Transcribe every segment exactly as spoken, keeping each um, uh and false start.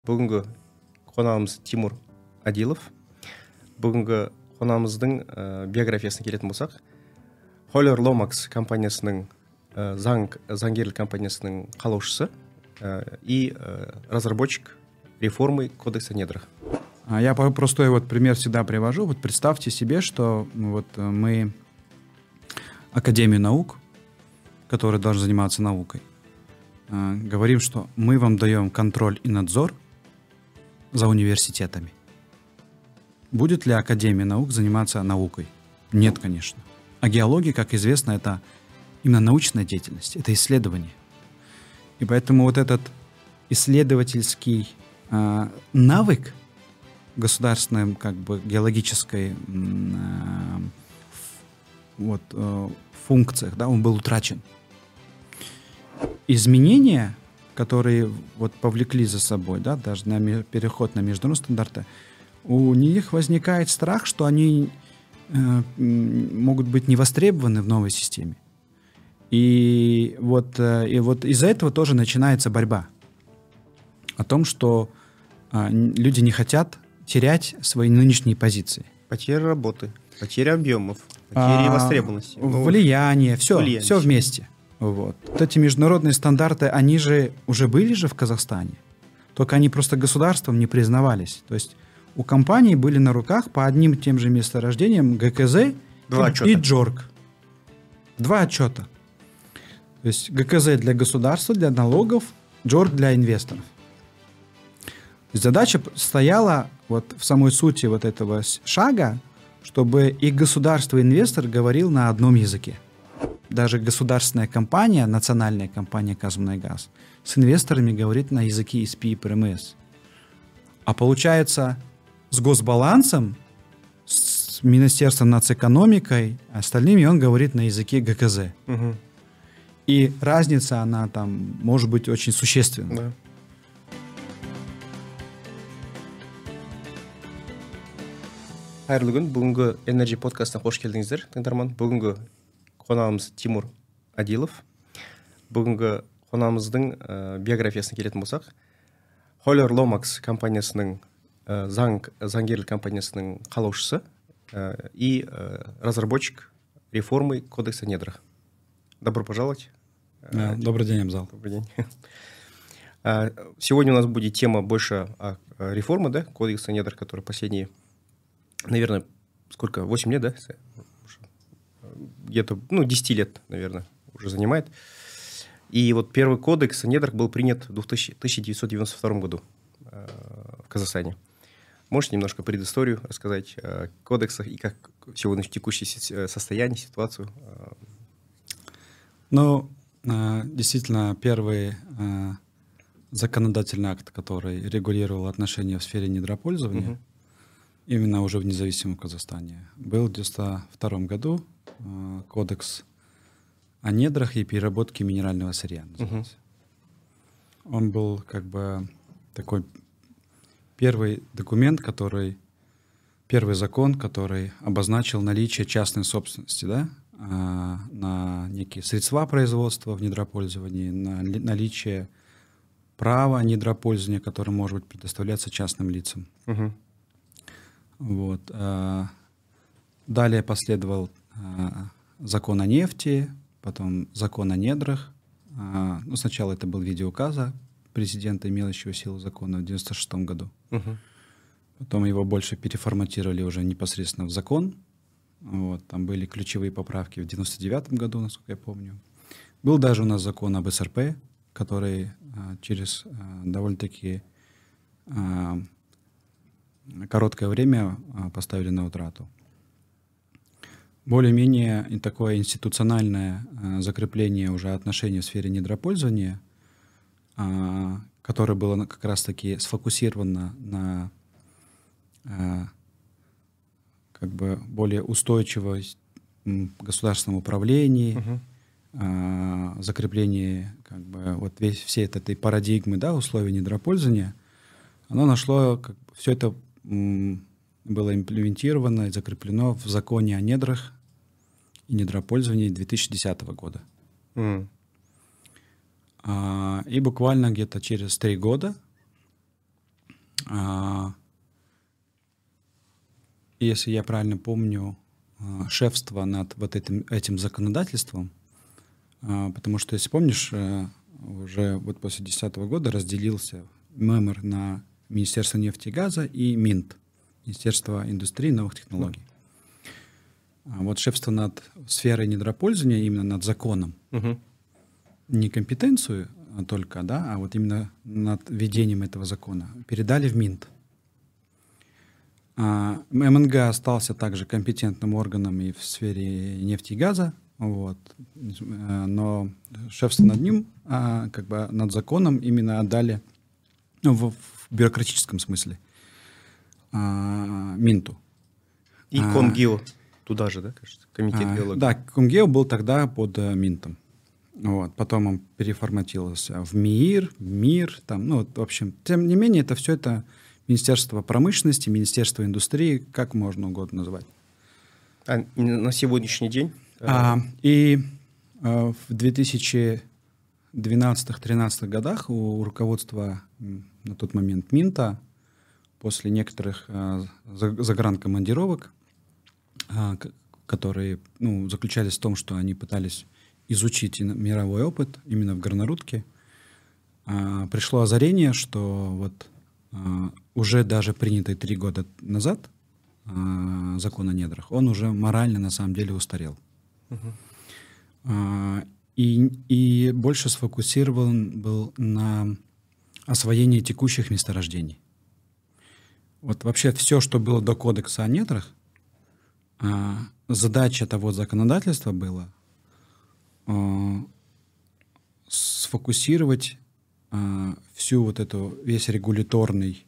Бүгінгі қонағымыз Тимур Адилов. Бүгінгі қонағымыздың ә, биографиясына келетін болсақ, Holler Lomax компаниясының ә, заң, заңгерлік компаниясының қалаушысы ә, и ә, разработчик реформы Кодекса о недрах. Я простой вот пример всегда привожу. Вот представьте себе, что вот мы Академию наук, которая должна заниматься наукой, говорим, что мы вам даем контроль и надзор за университетами. Будет ли Академия наук заниматься наукой? Нет, конечно. А геология, как известно, это именно научная деятельность, это исследование. И поэтому вот этот исследовательский э, навык государственной как бы геологической э, вот, э, функциях, да, он был утрачен. Изменения, которые вот повлекли за собой, да, даже на переход на международные стандарты, у них возникает страх, что они э, могут быть не востребованы в новой системе. И вот, э, и вот из-за этого тоже начинается борьба. О том, что э, люди не хотят терять свои нынешние позиции. Потеря работы, потеря объемов, потеря а, востребованности. Влияние, все, влияние. все вместе. Вот. вот эти международные стандарты, они же уже были же в Казахстане, только они просто государством не признавались. То есть у компаний были на руках по одним и тем же месторождениям ГКЗ Два и, отчета. и Джорг. Два отчета. То есть ГКЗ для государства, для налогов, Джорг для инвесторов. То есть задача стояла вот в самой сути вот этого шага, чтобы и государство, и инвестор говорил на одном языке. Даже государственная компания, национальная компания «Казмунайгаз» с инвесторами говорит на языке и эс пи и пэ эм эс. А получается, с Госбалансом, с Министерством нацэкономикой, остальными он говорит на языке ГКЗ. Угу. И разница, она там может быть очень существенна. Да. Қайырлы күн, бүгінгі Energy подкастына қош келдіңіздер, тыңдарман. Бүгінгі қонағымыз Тимур Адилов. Бүгінгі қонағымыздың ә, биографиясына келетін болсақ, Holler Lomax компаниясының ә, заң, заңгерлік компаниясының қалаушысы ә, и ә, разработчик реформы Кодекса о недрах. Добро пожаловать. Да, добрый день, Абзал. Добрый день. Сегодня у нас будет тема больше о реформе, да, Кодекса о недрах, который последние, наверное, сколько, восемь лет, да? Где-то, ну, десять лет, наверное, уже занимает. И вот первый кодекс о недрах был принят в тысяча девятьсот девяносто втором году э, в Казахстане. Можете немножко предысторию рассказать о кодексах и как сегодня текущее состояние, ситуацию? Ну, действительно, первый законодательный акт, который регулировал отношения в сфере недропользования, угу. именно уже в независимом Казахстане, был в девяносто втором году Кодекс о недрах и переработке минерального сырья. Uh-huh. Он был как бы такой первый документ, который, первый закон, который обозначил наличие частной собственности, да, на некие средства производства в недропользовании, на наличие права недропользования, которое может быть предоставляться частным лицам. Uh-huh. Вот. Далее последовал закон о нефти, потом закон о недрах. Ну, сначала это был в виде указа президента, имеющего силу закона в девяносто шестом году. Uh-huh. Потом его больше переформатировали уже непосредственно в закон. Вот, там были ключевые поправки в девяносто девятом году, насколько я помню. Был даже у нас закон об эс эр пэ, который а, через а, довольно-таки а, короткое время а, поставили на утрату. Более-менее такое институциональное а, закрепление уже отношений в сфере недропользования, а, которое было как раз-таки сфокусировано на а, как бы более устойчивость государственном управлении, uh-huh. а, закреплении как бы вот весь, всей этой парадигмы, да, условий недропользования, оно нашло, как, все это м, было имплементировано и закреплено в законе о недрах и недропользовании две тысячи десятого года. Mm. А, и буквально где-то через три года А, если я правильно помню, а, шефство над вот этим, этим законодательством, а, потому что, если помнишь, а, уже вот после две тысячи десятого года разделился МЭМР на Министерство нефти и газа и МИНТ, Министерство индустрии и новых технологий. А вот шефство над сферой недропользования, именно над законом, Угу. не компетенцию только, да, а вот именно над ведением этого закона передали в МИНТ. А МНГ остался также компетентным органом и в сфере нефти и газа, вот, но шефство над ним, а, как бы над законом именно отдали, ну, в, в бюрократическом смысле, а, МИНТу. И А, Комгео туда же, да, кажется, комитет а, геологии. Да, Комгео был тогда под а, МИНТом. Вот, потом он переформатировался в МИИР, МИР, там, ну, вот, в общем, тем не менее, это все это Министерство промышленности, Министерство индустрии, как можно угодно называть. А на сегодняшний день? А, и а, в две тысячи двенадцатом-тринадцатом годах у руководства м, на тот момент МИНТа после некоторых а, загранкомандировок, а, к- которые, ну, заключались в том, что они пытались изучить и мировой опыт именно в горнорудке, а, пришло озарение, что вот а, уже даже принятый три года назад а, закон о недрах, он уже морально на самом деле устарел. Мгм. А, и, и больше сфокусирован был на освоении текущих месторождений. Вот вообще все, что было до кодекса о недрах, а, задача того законодательства была а, сфокусировать а, всю вот эту, весь регуляторный,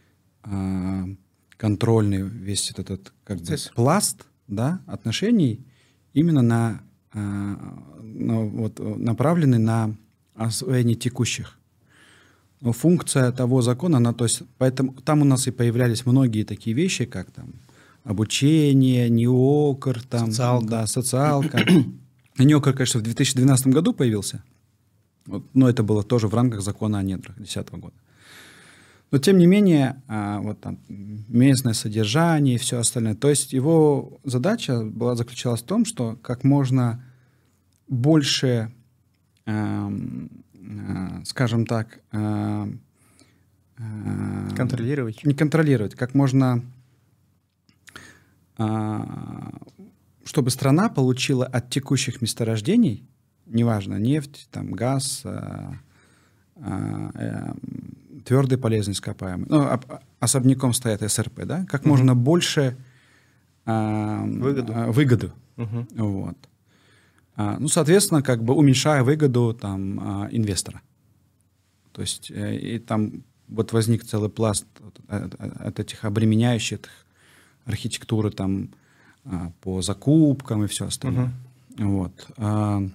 а, контрольный, весь этот как бы Процесс. пласт, да, отношений именно на, а, ну, вот, направленный на освоение текущих. Но функция того закона, она, то есть, поэтому там у нас и появлялись многие такие вещи, как там обучение, НИОКР, там, Социалка. да, социалка. НИОКР, конечно, в две тысячи двенадцатом году появился, вот, но это было тоже в рамках закона о недрах две тысячи десятого года. Но тем не менее, а, вот там местное содержание и все остальное. То есть его задача была заключалась в том, что как можно больше, эм, э, скажем так, э, э, Контролировать. не контролировать, как можно, а, чтобы страна получила от текущих месторождений, неважно, нефть, там, газ, а, а, э, твердые полезные ископаемые, ну, об- особняком стоят СРП, да, как Мгм. можно больше а, Выгоду. а, выгоду. Мгм. Вот. А, ну, соответственно, как бы уменьшая выгоду там, а, инвестора. То есть э, и там вот возник целый пласт от, от- от этих обременяющих архитектуры там а, по закупкам и все остальное. Вот. А,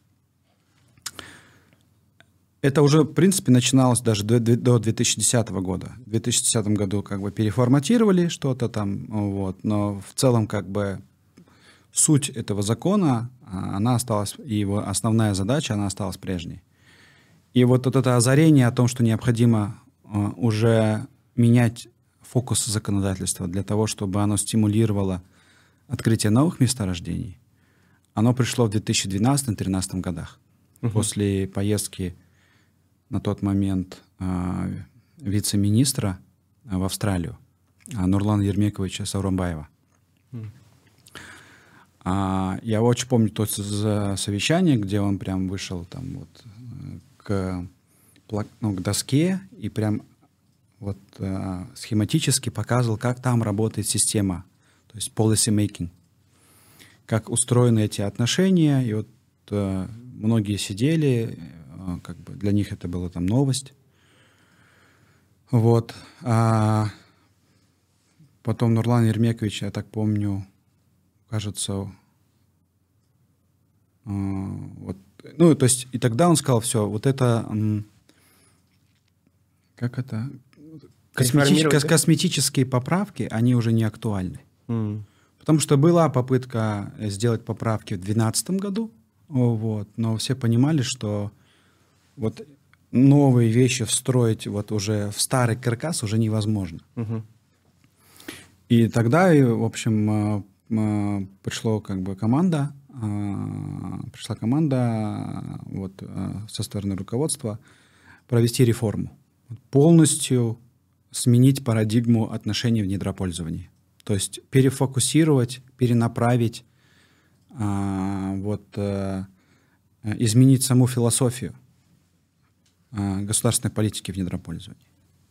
это уже, в принципе, начиналось даже до, до две тысячи десятого года. В две тысячи десятом году как бы переформатировали что-то там, вот, но в целом как бы суть этого закона, а, она осталась, и его основная задача, она осталась прежней. И вот, вот это озарение о том, что необходимо а, уже менять фокус законодательства для того, чтобы оно стимулировало открытие новых месторождений, оно пришло в две тысячи двенадцатом-тринадцатом годах. Мгм. После поездки на тот момент а, вице-министра а, в Австралию, а, Нурлана Ермековича Сауранбаева. Мгм. А, я очень помню то с- совещание, где он прям вышел там вот э, к, пла- ну, к доске и прям вот э, схематически показывал, как там работает система, то есть policy making, как устроены эти отношения. И вот э, многие сидели, э, как бы для них это была там новость. Вот. А потом Нурлан Ермекович, я так помню, кажется, э, вот, ну, то есть, и тогда он сказал, все, вот это, м, как это, косметич- Реформировать, кос- да? косметические поправки, они уже не актуальны. М. Потому что была попытка сделать поправки в две тысячи двенадцатом году, о, вот, но все понимали, что вот новые вещи встроить вот уже в старый каркас уже невозможно. Угу. И тогда, в общем, пришло как бы команда, пришла команда вот, со стороны руководства провести реформу. Полностью сменить парадигму отношений в недропользовании. То есть перефокусировать, перенаправить, вот, изменить саму философию государственной политики в недропользовании.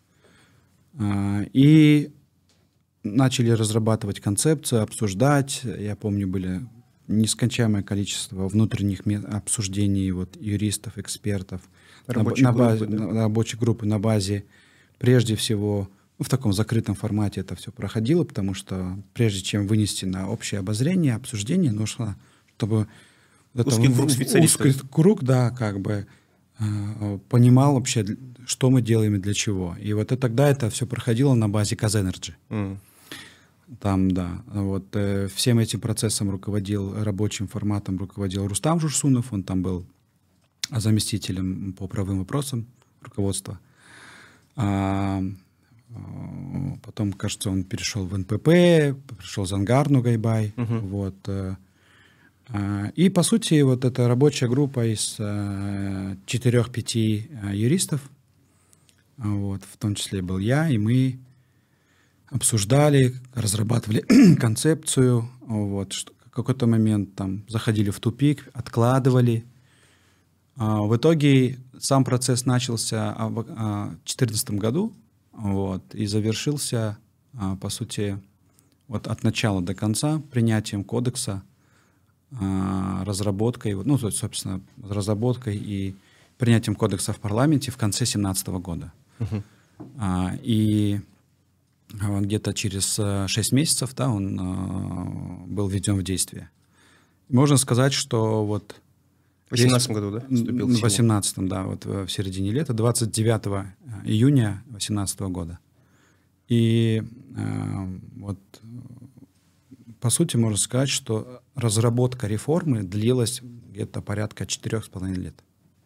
И начали разрабатывать концепцию, обсуждать. Я помню, были нескончаемое количество внутренних обсуждений вот, юристов, экспертов, рабочей, на, группы, на, да? на рабочей группы на базе. Прежде всего, ну, в таком закрытом формате это все проходило, потому что прежде чем вынести на общее обозрение, обсуждение, нужно, чтобы узкий это, круг специалистов. Узкий круг, да, как бы э, понимал вообще, что мы делаем и для чего. И вот и тогда это все проходило на базе Казэнерджи. Mm. Там, да, вот э, всем этим процессом руководил, рабочим форматом руководил Рустам Журсунов, он там был заместителем по правовым вопросам руководства. А, а, потом, кажется, он перешел в эн пэ пэ, пришел Зангар Нугайбай, uh-huh. вот. А, и, по сути, вот эта рабочая группа из а, четырех-пяти а, юристов, вот, в том числе был я, и мы обсуждали, разрабатывали концепцию, вот, что в какой-то момент там заходили в тупик, откладывали. А, в итоге сам процесс начался в две тысячи четырнадцатом году, вот, и завершился, а, по сути, вот от начала до конца принятием кодекса, а, разработкой, ну, собственно, разработкой и принятием кодекса в парламенте в конце две тысячи семнадцатого года. Uh-huh. А, и где-то через шесть месяцев, да, он э, был введен в действие. Можно сказать, что вот... В восемнадцатом году, да? Вступил в восемнадцатом, да, вот в середине лета, двадцать девятого июня восемнадцатого года. И э, вот, по сути, можно сказать, что разработка реформы длилась где-то порядка четырех с половиной лет.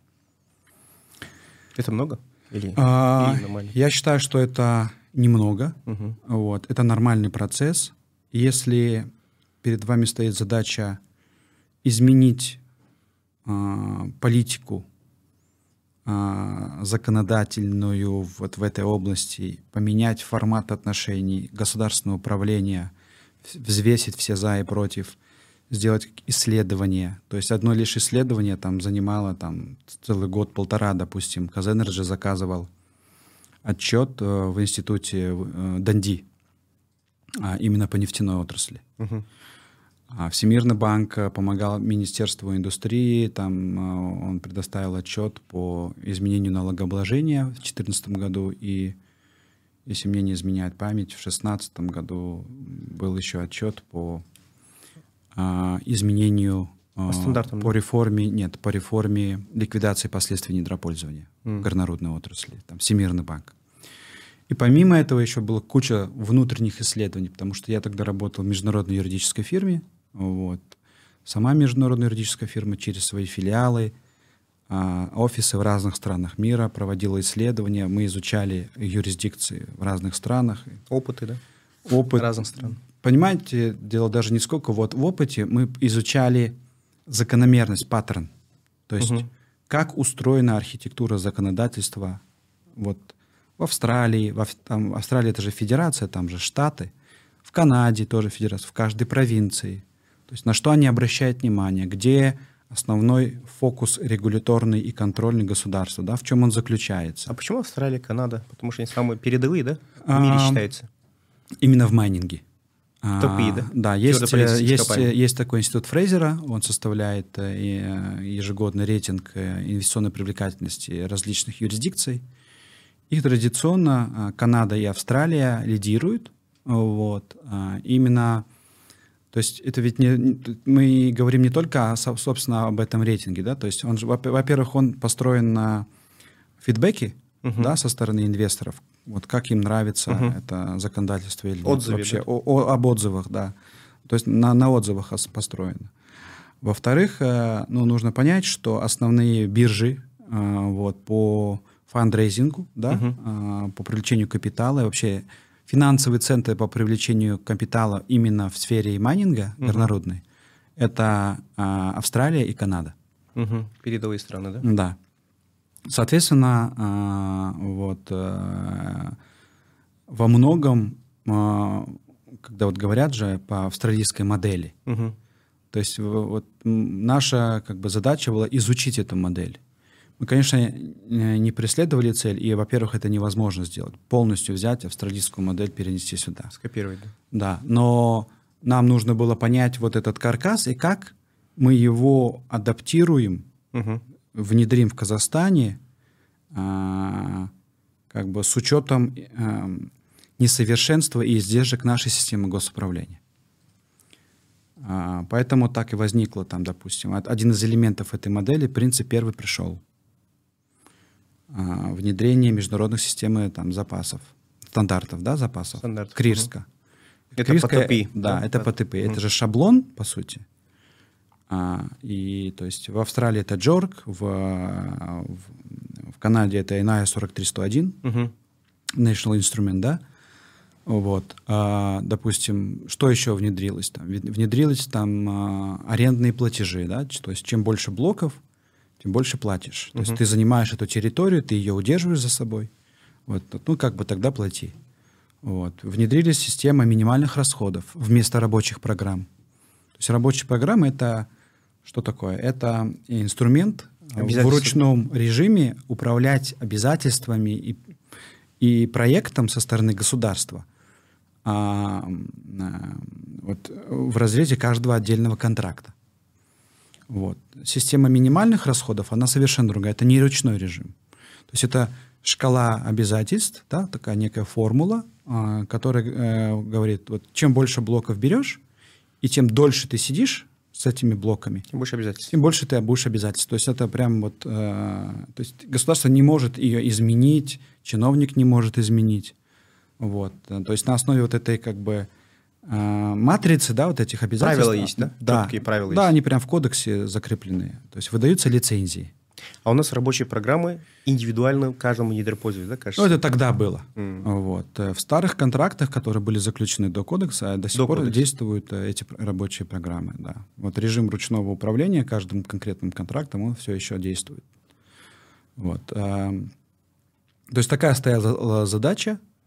Это много? Или, а, или нормально? Я считаю, что это немного. Угу. Вот. Это нормальный процесс. Если перед вами стоит задача изменить э, политику э, законодательную вот в этой области, поменять формат отношений государственного управления, взвесить все за и против, сделать исследование. То есть одно лишь исследование там занимало там, целый год-полтора, допустим. Казэнерджи заказывал отчет в институте Данди, именно по нефтяной отрасли. Uh-huh. Всемирный банк помогал Министерству индустрии, там он предоставил отчет по изменению налогообложения в две тысячи четырнадцатом году, и, если мне не изменяет память, в две тысячи шестнадцатом году был еще отчет по а, изменению, по, стандартам, по да? реформе, нет, по реформе ликвидации последствий недропользования mm. в горнорудной отрасли, там Всемирный банк. И помимо этого еще была куча внутренних исследований, потому что я тогда работал в международной юридической фирме. Вот. Сама международная юридическая фирма через свои филиалы, а, офисы в разных странах мира проводила исследования. Мы изучали юрисдикции в разных странах. Опыты, да? Опыт разных стран. Понимаете, дело даже не сколько. Вот в опыте мы изучали закономерность, паттерн. То есть угу. как устроена архитектура законодательства вот, в Австралии, в там, Австралия это же федерация, там же штаты, в Канаде тоже федерация, в каждой провинции. То есть на что они обращают внимание, где основной фокус регуляторный и контрольный государства, да, в чем он заключается. А почему Австралия, Канада? Потому что они самые передовые, да, в мире а, считаются? Именно в майнинге. Топи, да? Да, есть, есть, есть такой институт Фрейзера, он составляет ежегодный рейтинг инвестиционной привлекательности различных юрисдикций. И традиционно Канада и Австралия лидируют. Вот. Именно, то есть это ведь не, мы говорим не только, собственно, об этом рейтинге, да, то есть он же, во-первых, он построен на фидбэке, uh-huh. да, со стороны инвесторов, вот как им нравится uh-huh. это законодательство или Отзывы, вообще да? о, о, об отзывах, да, то есть на, на отзывах построено. Во-вторых, ну, нужно понять, что основные биржи вот, по фандрейзингу, да, uh-huh. по привлечению капитала, и вообще финансовые центры по привлечению капитала именно в сфере майнинга uh-huh. горнорудной — это Австралия и Канада. Uh-huh. Передовые страны, да? Да. Соответственно, вот во многом, когда вот говорят же по австралийской модели, uh-huh. то есть вот наша как бы задача была изучить эту модель. Мы, конечно, не преследовали цель, и, во-первых, это невозможно сделать. Полностью взять австралийскую модель, перенести сюда. Скопировать, да? Да, но нам нужно было понять вот этот каркас и как мы его адаптируем, угу. внедрим в Казахстане, а, как бы с учетом а, несовершенства и издержек нашей системы госуправления. А, поэтому так и возникло там, допустим, один из элементов этой модели, принцип первый пришел. А, внедрение международных систем там, запасов, стандартов, да, запасов. Стандартов. Крирска. Это Крирска, по ТПИ. Да, да, это да. по ТПИ. Угу. Это же шаблон, по сути. А, и, то есть, в Австралии это джорк, в, в, в Канаде это эн ай эс сорок три сто один, угу. National Instrument, да. Вот. А, допустим, что еще внедрилось там? Внедрились там а, арендные платежи, да, то есть чем больше блоков, тем больше платишь. То uh-huh. есть ты занимаешь эту территорию, ты ее удерживаешь за собой, вот, ну как бы тогда плати. Вот. Внедрились система минимальных расходов вместо рабочих программ. То есть рабочие программы — это что такое? Это инструмент в ручном режиме управлять обязательствами и, и проектом со стороны государства. А, а, вот, в разрезе каждого отдельного контракта. Вот. Система минимальных расходов, она совершенно другая. Это не ручной режим. То есть это шкала обязательств, да, такая некая формула, а, которая э, говорит, вот, чем больше блоков берешь, и тем дольше ты сидишь с этими блоками, тем больше обязательств. Тем больше ты будешь обязательств. То есть это прям вот... Э, то есть государство не может ее изменить, чиновник не может изменить. Вот. То есть на основе вот этой как бы матрицы, да, вот этих обязательств. Правила есть, да? Да, Четкие правила да, есть. они прям в кодексе закреплены. То есть выдаются лицензии. А у нас рабочие программы индивидуально каждому недропользователю, да, кажется? Ну, это тогда было. Mm. Вот. В старых контрактах, которые были заключены до кодекса, до сих до пор кодекса. действуют эти рабочие программы. Да. Вот режим ручного управления каждым конкретным контрактом, он все еще действует. Вот. То есть такая стояла задача —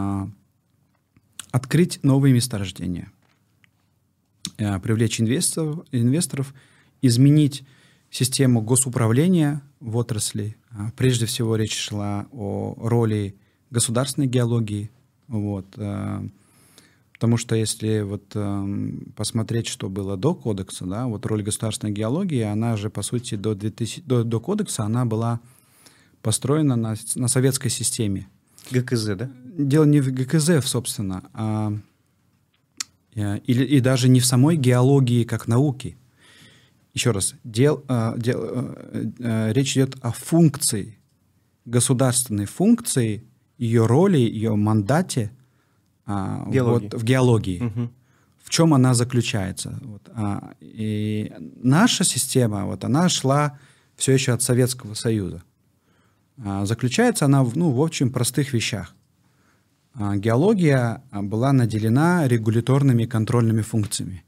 открыть новые месторождения, привлечь инвесторов, инвесторов, изменить систему госуправления в отрасли. Прежде всего речь шла о роли государственной геологии. Вот. Потому что если вот посмотреть, что было до кодекса, да, вот роль государственной геологии, она же, по сути, до, двухтысячного, до, до кодекса она была построена на, на советской системе. ГКЗ, да? Дело не в ГКЗ, собственно, а или, и даже не в самой геологии как науке. Еще раз, дел, дел, речь идет о функции, государственной функции, ее роли, ее мандате геологии. Вот, в геологии. Угу. В чем она заключается? Вот, и наша система, вот, она шла все еще от Советского Союза. Заключается она в, ну, в очень простых вещах. Геология была наделена регуляторными и контрольными функциями.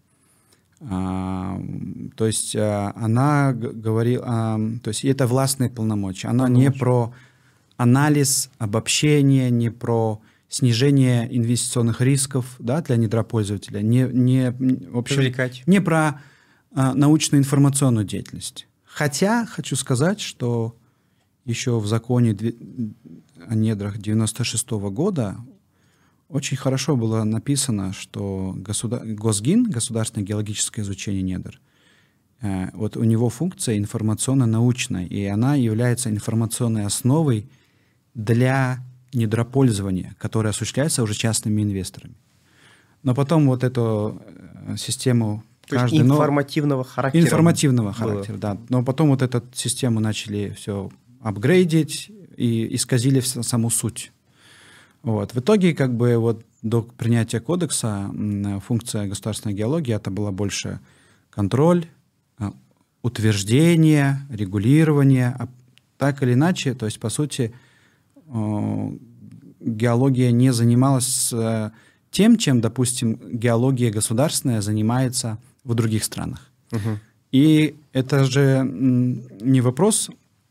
То есть она говорила, то есть это властные полномочия. Она полномочия. Не про анализ, обобщение, не про снижение инвестиционных рисков, да, для недропользователя, не, не, в общем, не про научно-информационную деятельность. Хотя хочу сказать, что еще в законе о недрах девяносто шестого года очень хорошо было написано, что государ... Госгин, государственное геологическое изучение недр, э, вот у него функция информационно-научная, и она является информационной основой для недропользования, которое осуществляется уже частными инвесторами. Но потом вот эту э, систему... То есть информативного характера. Информативного характера, да. Но потом вот эту систему начали все апгрейдить и исказили саму суть. Вот. В итоге, как бы, вот, до принятия кодекса функция государственной геологии это была больше контроль, утверждение, регулирование, так или иначе, то есть, по сути, э, геология не занималась э, тем, чем, допустим, геология государственная занимается в других странах. Угу. И это же не вопрос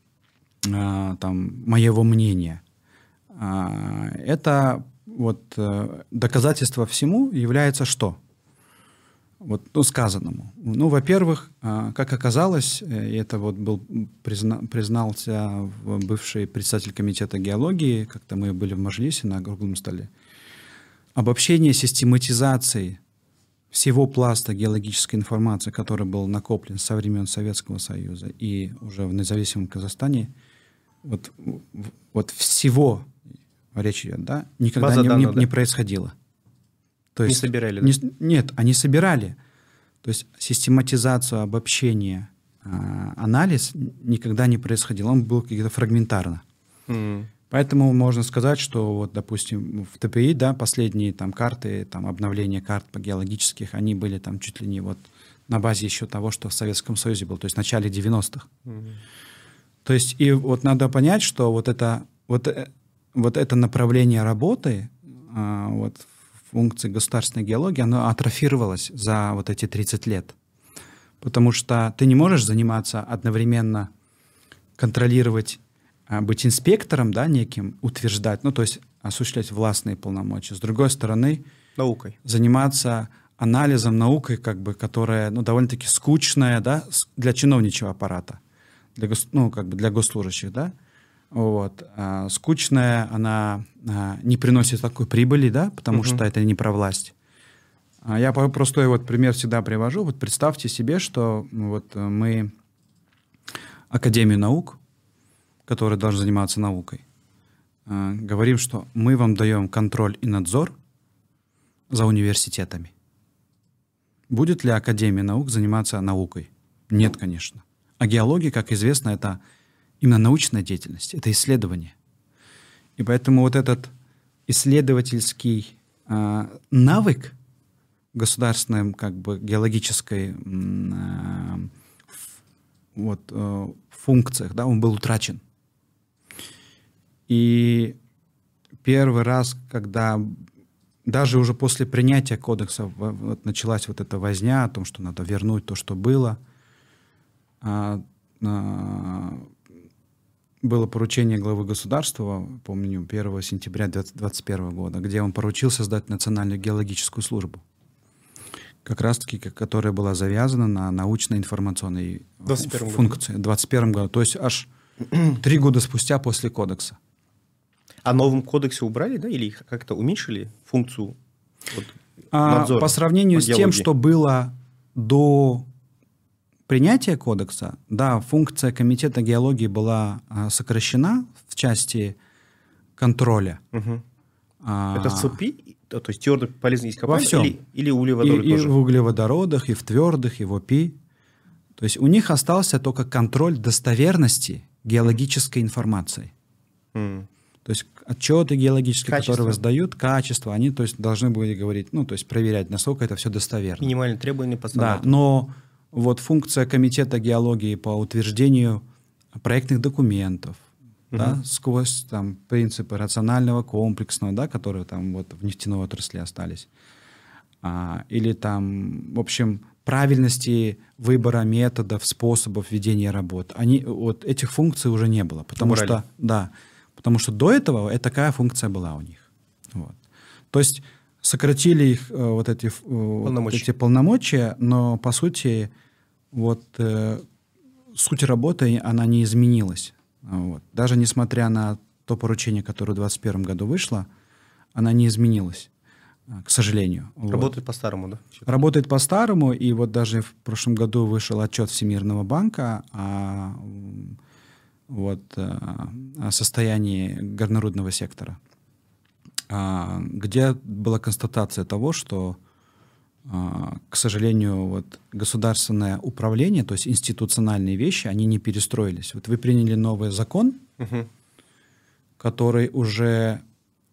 э, там, моего мнения. А, это вот э, доказательство всему является что? Вот, ну, сказанному. Ну, во-первых, э, как оказалось, и это вот был, призна, признался бывший председатель комитета геологии, как-то мы были в Маджлисе на круглом столе, обобщение систематизации всего пласта геологической информации, который был накоплен со времен Советского Союза и уже в независимом Казахстане, вот, вот всего речь идет, да, никогда не, данных, не, да? не происходило. То есть, не собирали, не, да? Нет, они собирали. То есть систематизацию, обобщение, а, анализ никогда не происходил. Он был как-то фрагментарно. Mm. Поэтому можно сказать, что, вот, допустим, в ТПИ, да, последние там карты, там, обновление карт по геологических, они были там чуть ли не вот на базе еще того, что в Советском Союзе было, то есть в начале девяностых. Mm. То есть и вот надо понять, что вот это, вот, вот это направление работы, а, вот, функции государственной геологии, оно атрофировалось за вот эти тридцать лет. Потому что ты не можешь заниматься одновременно, контролировать, быть инспектором, да, неким, утверждать, ну, то есть осуществлять властные полномочия. С другой стороны, наукой. Заниматься анализом, наукой, как бы, которая, ну, довольно-таки скучная, да, для чиновничьего аппарата, для, гос, ну, как бы для госслужащих, да. Вот. А скучная, она а, не приносит такой прибыли, да, потому uh-huh. что это не про власть. А я простой вот пример всегда привожу. Вот представьте себе, что вот мы Академию наук, которая должна заниматься наукой, а, говорим, что мы вам даем контроль и надзор за университетами. Будет ли Академия наук заниматься наукой? Нет, конечно. А геология, как известно, это именно научная деятельность, это исследование. И поэтому вот этот исследовательский э, навык государственной, как бы, геологической э, вот, э, функциях, да, он был утрачен. И первый раз, когда даже уже после принятия кодекса вот, началась вот эта возня о том, что надо вернуть то, что было, э, э, было поручение главы государства, помню, первого сентября две тысячи двадцать первого года, где он поручил создать Национальную геологическую службу, как раз-таки, которая была завязана на научно-информационной функции. В двадцать первом году, то есть аж три года спустя после кодекса. А в новом кодексе убрали, да, или как-то уменьшили функцию вот, надзора? А, по сравнению по с тем, что было до принятия кодекса, да, функция комитета геологии была а, сокращена в части контроля. Угу. А, Это в ЦПИ, то есть твердые полезные ископаемые, во всем. или, или углеводороды и, тоже? И в углеводородах, и в твердых, и в ОПИ. То есть у них остался только контроль достоверности геологической информации. Mm. То есть отчеты геологические, качество. которые сдают, качество, они, то есть, должны были говорить, ну, то есть проверять, насколько это все достоверно. Минимальные требования по стандарту. Да, но вот функция комитета геологии по утверждению проектных документов, uh-huh. да, сквозь там принципы рационального, комплексного, да, которые там вот в нефтяной отрасли остались, а, или там, в общем, правильности выбора методов, способов ведения работ. Они, вот этих функций уже не было, потому Убрали. что, да, потому что до этого такая функция была у них. Вот. То есть сократили их вот эти полномочия. Вот эти полномочия, но по сути вот э, суть работы она не изменилась. Вот. Даже несмотря на то поручение, которое в двадцать первом году вышло, она не изменилась, к сожалению. Работает вот. по-старому, да? Работает по-старому, и вот даже в прошлом году вышел отчет Всемирного банка о, вот, о состоянии горнорудного сектора, где была констатация того, что, к сожалению, вот, государственное управление, то есть институциональные вещи, они не перестроились. Вот вы приняли новый закон, угу. который уже,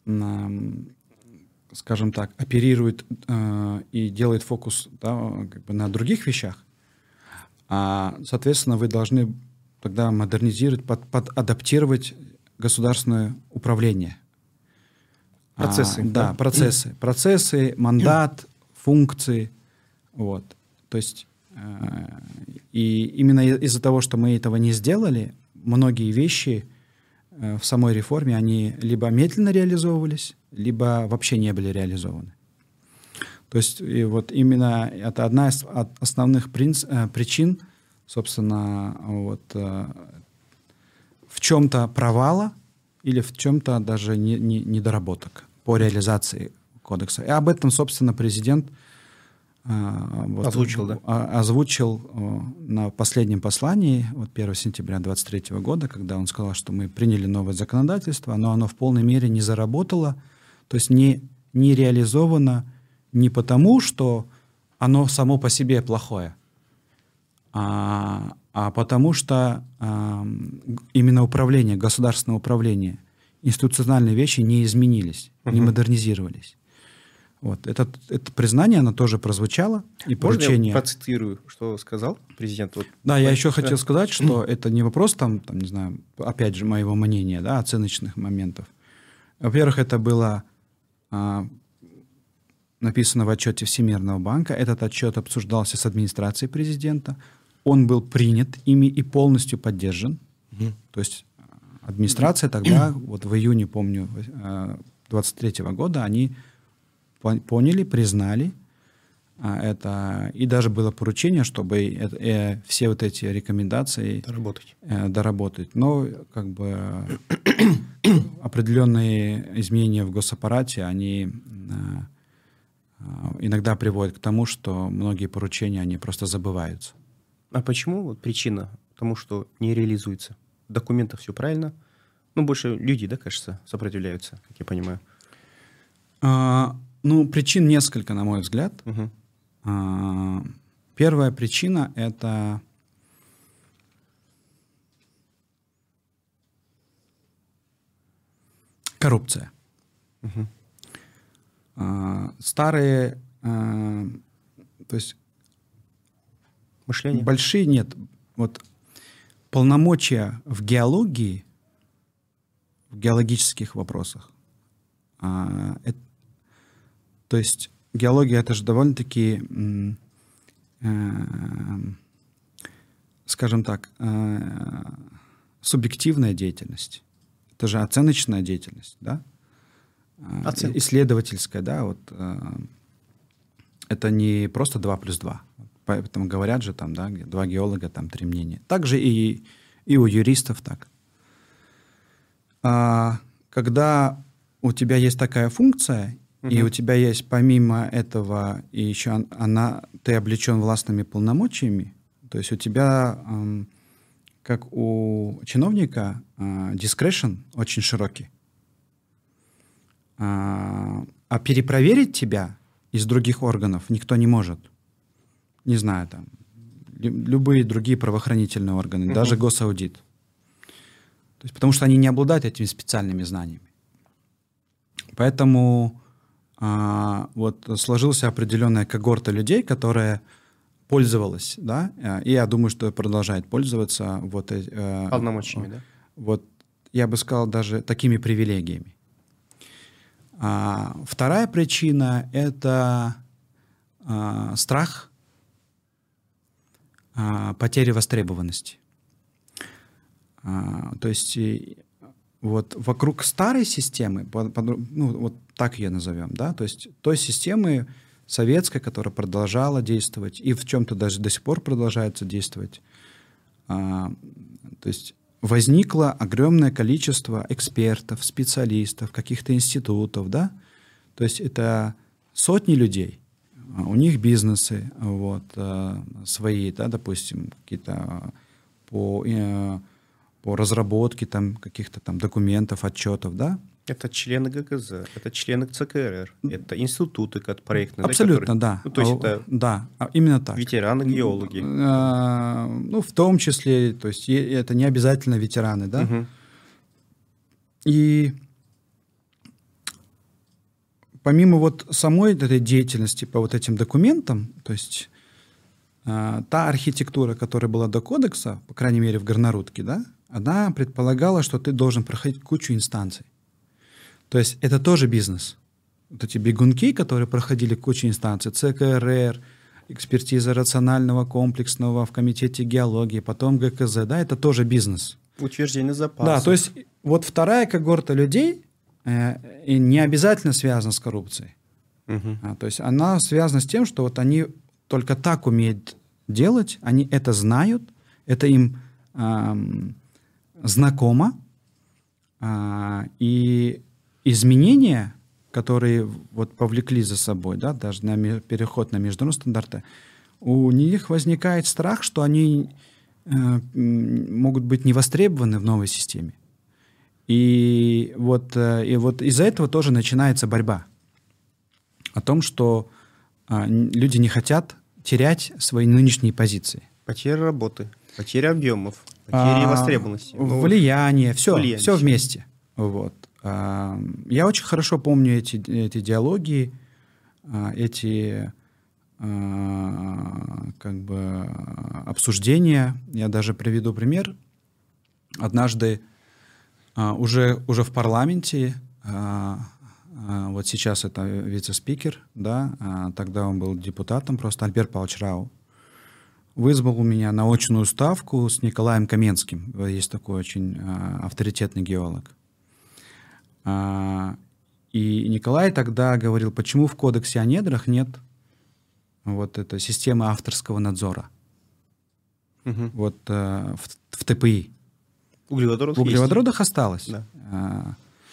скажем так, оперирует и делает фокус, да, как бы на других вещах, а, соответственно, вы должны тогда модернизировать, под, под адаптировать государственное управление. Процессы. А, да, да, процессы. Процессы, мандат, функции. Вот. То есть э, и именно из-за того, что мы этого не сделали, многие вещи э, в самой реформе, они либо медленно реализовывались, либо вообще не были реализованы. То есть и вот именно это одна из основных принц, э, причин, собственно, вот, э, в чем-то провала или в чем-то даже не, не, недоработок по реализации кодекса. И об этом, собственно, президент э, вот, озвучил, да? озвучил э, на последнем послании вот, первого сентября две тысячи двадцать третьего года, когда он сказал, что мы приняли новое законодательство, но оно в полной мере не заработало, то есть не, не реализовано не потому, что оно само по себе плохое, а, а потому что а, именно управление, государственное управление, институциональные вещи не изменились, uh-huh. не модернизировались. Вот. Это, это признание, оно тоже прозвучало. И Можно поручение... я процитирую, что сказал президент? Вот, да, я еще хотел сказать, что это не вопрос, там, там, не знаю, опять же, моего мнения, да, оценочных моментов. Во-первых, это было а, написано в отчете Всемирного банка. Этот отчет обсуждался с администрацией президента. Он был принят ими и полностью поддержан. Mm-hmm. То есть администрация тогда, вот в июне, помню, двадцать третьего года, они поняли, признали это, и даже было поручение, чтобы э, э, все вот эти рекомендации доработать. Э, доработать. Но как бы определенные изменения в госаппарате, они э, иногда приводят к тому, что многие поручения, они просто забываются. А почему? Вот причина тому, что не реализуется. В документах все правильно. Ну, больше люди, да, кажется, сопротивляются, как я понимаю. А, ну, причин несколько, на мой взгляд. Угу. А, первая причина — это коррупция. Угу. А, старые, а, то есть мышление? Большие нет. Вот полномочия в геологии, в геологических вопросах. А, это, то есть геология — это же довольно-таки, э, скажем так, э, субъективная деятельность. Это же оценочная деятельность, да? Оценка. Исследовательская, да? Вот, э, это не просто два плюс два. Поэтому говорят же там, да, два геолога, там три мнения. Также и, и у юристов так. А, когда у тебя есть такая функция, uh-huh. и у тебя есть помимо этого и еще она, ты облечен властными полномочиями, то есть у тебя, эм, как у чиновника, э, discretion очень широкий. А, а перепроверить тебя из других органов никто не может. Не знаю, там, любые другие правоохранительные органы, uh-huh. даже госаудит. То есть, потому что они не обладают этими специальными знаниями. Поэтому а, вот сложилась определенная когорта людей, которая пользовалась, да, и я думаю, что продолжает пользоваться вот, э, полномочиями, да? Вот, я бы сказал, даже такими привилегиями. А, вторая причина — это а, страх потери востребованности. А, то есть и, вот вокруг старой системы, под, под, ну вот так ее назовем, да, то есть той системы советской, которая продолжала действовать и в чем-то даже до сих пор продолжается действовать, а, то есть возникло огромное количество экспертов, специалистов, каких-то институтов, да, то есть это сотни людей. У них бизнесы вот, свои, да, допустим, какие-то по, по разработке там, каких-то там документов, отчетов, да. Это члены ГКЗ, это члены ЦКР, это институты как проектные. Абсолютно, да. Которые, да. Ну, то есть это да, именно так. Ветераны-геологи. Ну, в том числе, то есть это не обязательно ветераны, да. Угу. И помимо вот самой этой деятельности по вот этим документам, то есть э, та архитектура, которая была до кодекса, по крайней мере в Горнорудке, да, она предполагала, что ты должен проходить кучу инстанций. То есть это тоже бизнес. Вот эти бегунки, которые проходили кучу инстанций, цэ ка эр эр, экспертиза рационального, комплексного в комитете геологии, потом гэ ка зэ, да, это тоже бизнес. Утверждение запасов. Да, то есть вот вторая когорта людей э, и не обязательно связана с коррупцией. Угу. А, то есть она связана с тем, что вот они только так умеют делать, они это знают, это им эм, знакомо, э, и изменения, которые вот повлекли за собой, да, даже на ми- переход на международные стандарты, у них возникает страх, что они э, могут быть не востребованы в новой системе. И вот, э, и вот из-за этого тоже начинается борьба. О том, что э, люди не хотят терять свои нынешние позиции. Потеря работы, потеря объемов, потеря А, востребованности. Ну, влияние, все, влияние. все вместе. Вот. А, я очень хорошо помню эти, эти диалоги, а, эти а, как бы обсуждения. Я даже приведу пример. Однажды а, уже, уже в парламенте, а, а, вот сейчас это вице-спикер, да, а, тогда он был депутатом, просто Альберт Павлович Рау, вызвал у меня на очную ставку с Николаем Каменским. Есть такой очень а, авторитетный геолог. А, и Николай тогда говорил, почему в кодексе о недрах нет вот этой системы авторского надзора. Угу. Вот а, в, в тэ пэ и. Углеводород В углеводородах осталось. Да. А,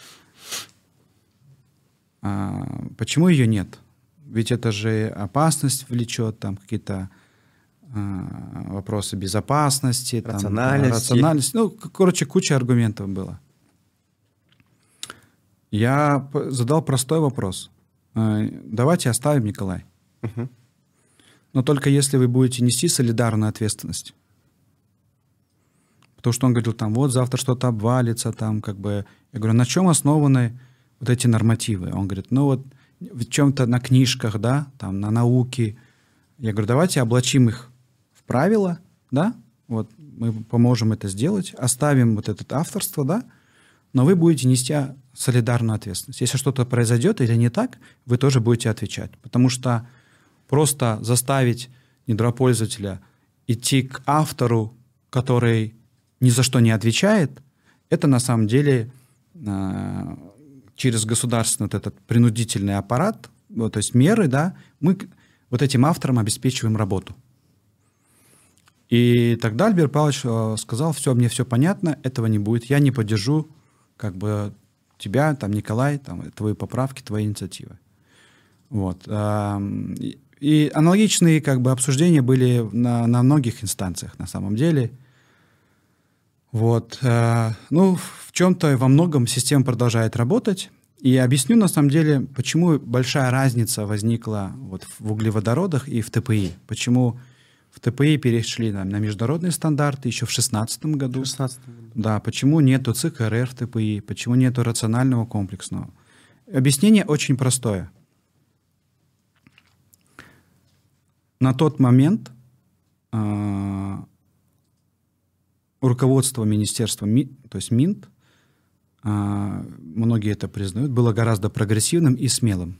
а, почему ее нет? Ведь это же опасность влечет, там какие-то а, вопросы безопасности, рациональности. Там, рациональности. Ну, короче, куча аргументов было. Я задал простой вопрос. Давайте оставим, Николай. Угу. Но только если вы будете нести солидарную ответственность. Потому что он говорил, там, вот завтра что-то обвалится, там, как бы... Я говорю, на чем основаны вот эти нормативы? Он говорит, ну вот в чем-то на книжках, да, там, на науке. Я говорю, давайте облачим их в правила, да, вот мы поможем это сделать, оставим вот это авторство, да, но вы будете нести солидарную ответственность. Если что-то произойдет или не так, вы тоже будете отвечать. Потому что просто заставить недропользователя идти к автору, который ни за что не отвечает, это на самом деле э, через государственный вот этот принудительный аппарат, вот, то есть меры, да, мы вот этим авторам обеспечиваем работу. И тогда Альберт Павлович э, сказал, все, мне все понятно, этого не будет, я не поддержу как бы тебя, там, Николай, там, твои поправки, твои инициативы. Вот. И аналогичные как бы обсуждения были на, на многих инстанциях на самом деле. Вот. Ну, в чем-то во многом система продолжает работать. И объясню на самом деле, почему большая разница возникла вот в углеводородах и в тэ пэ и. Почему в тэ пэ и перешли на, на международные стандарты еще в шестнадцатом году. В шестнадцатом году. Да, почему нету цэ ка эр эр в тэ пэ и, почему нету рационального комплексного. Объяснение очень простое. На тот момент э, руководство министерства, то есть Минт, э, многие это признают, было гораздо прогрессивным и смелым.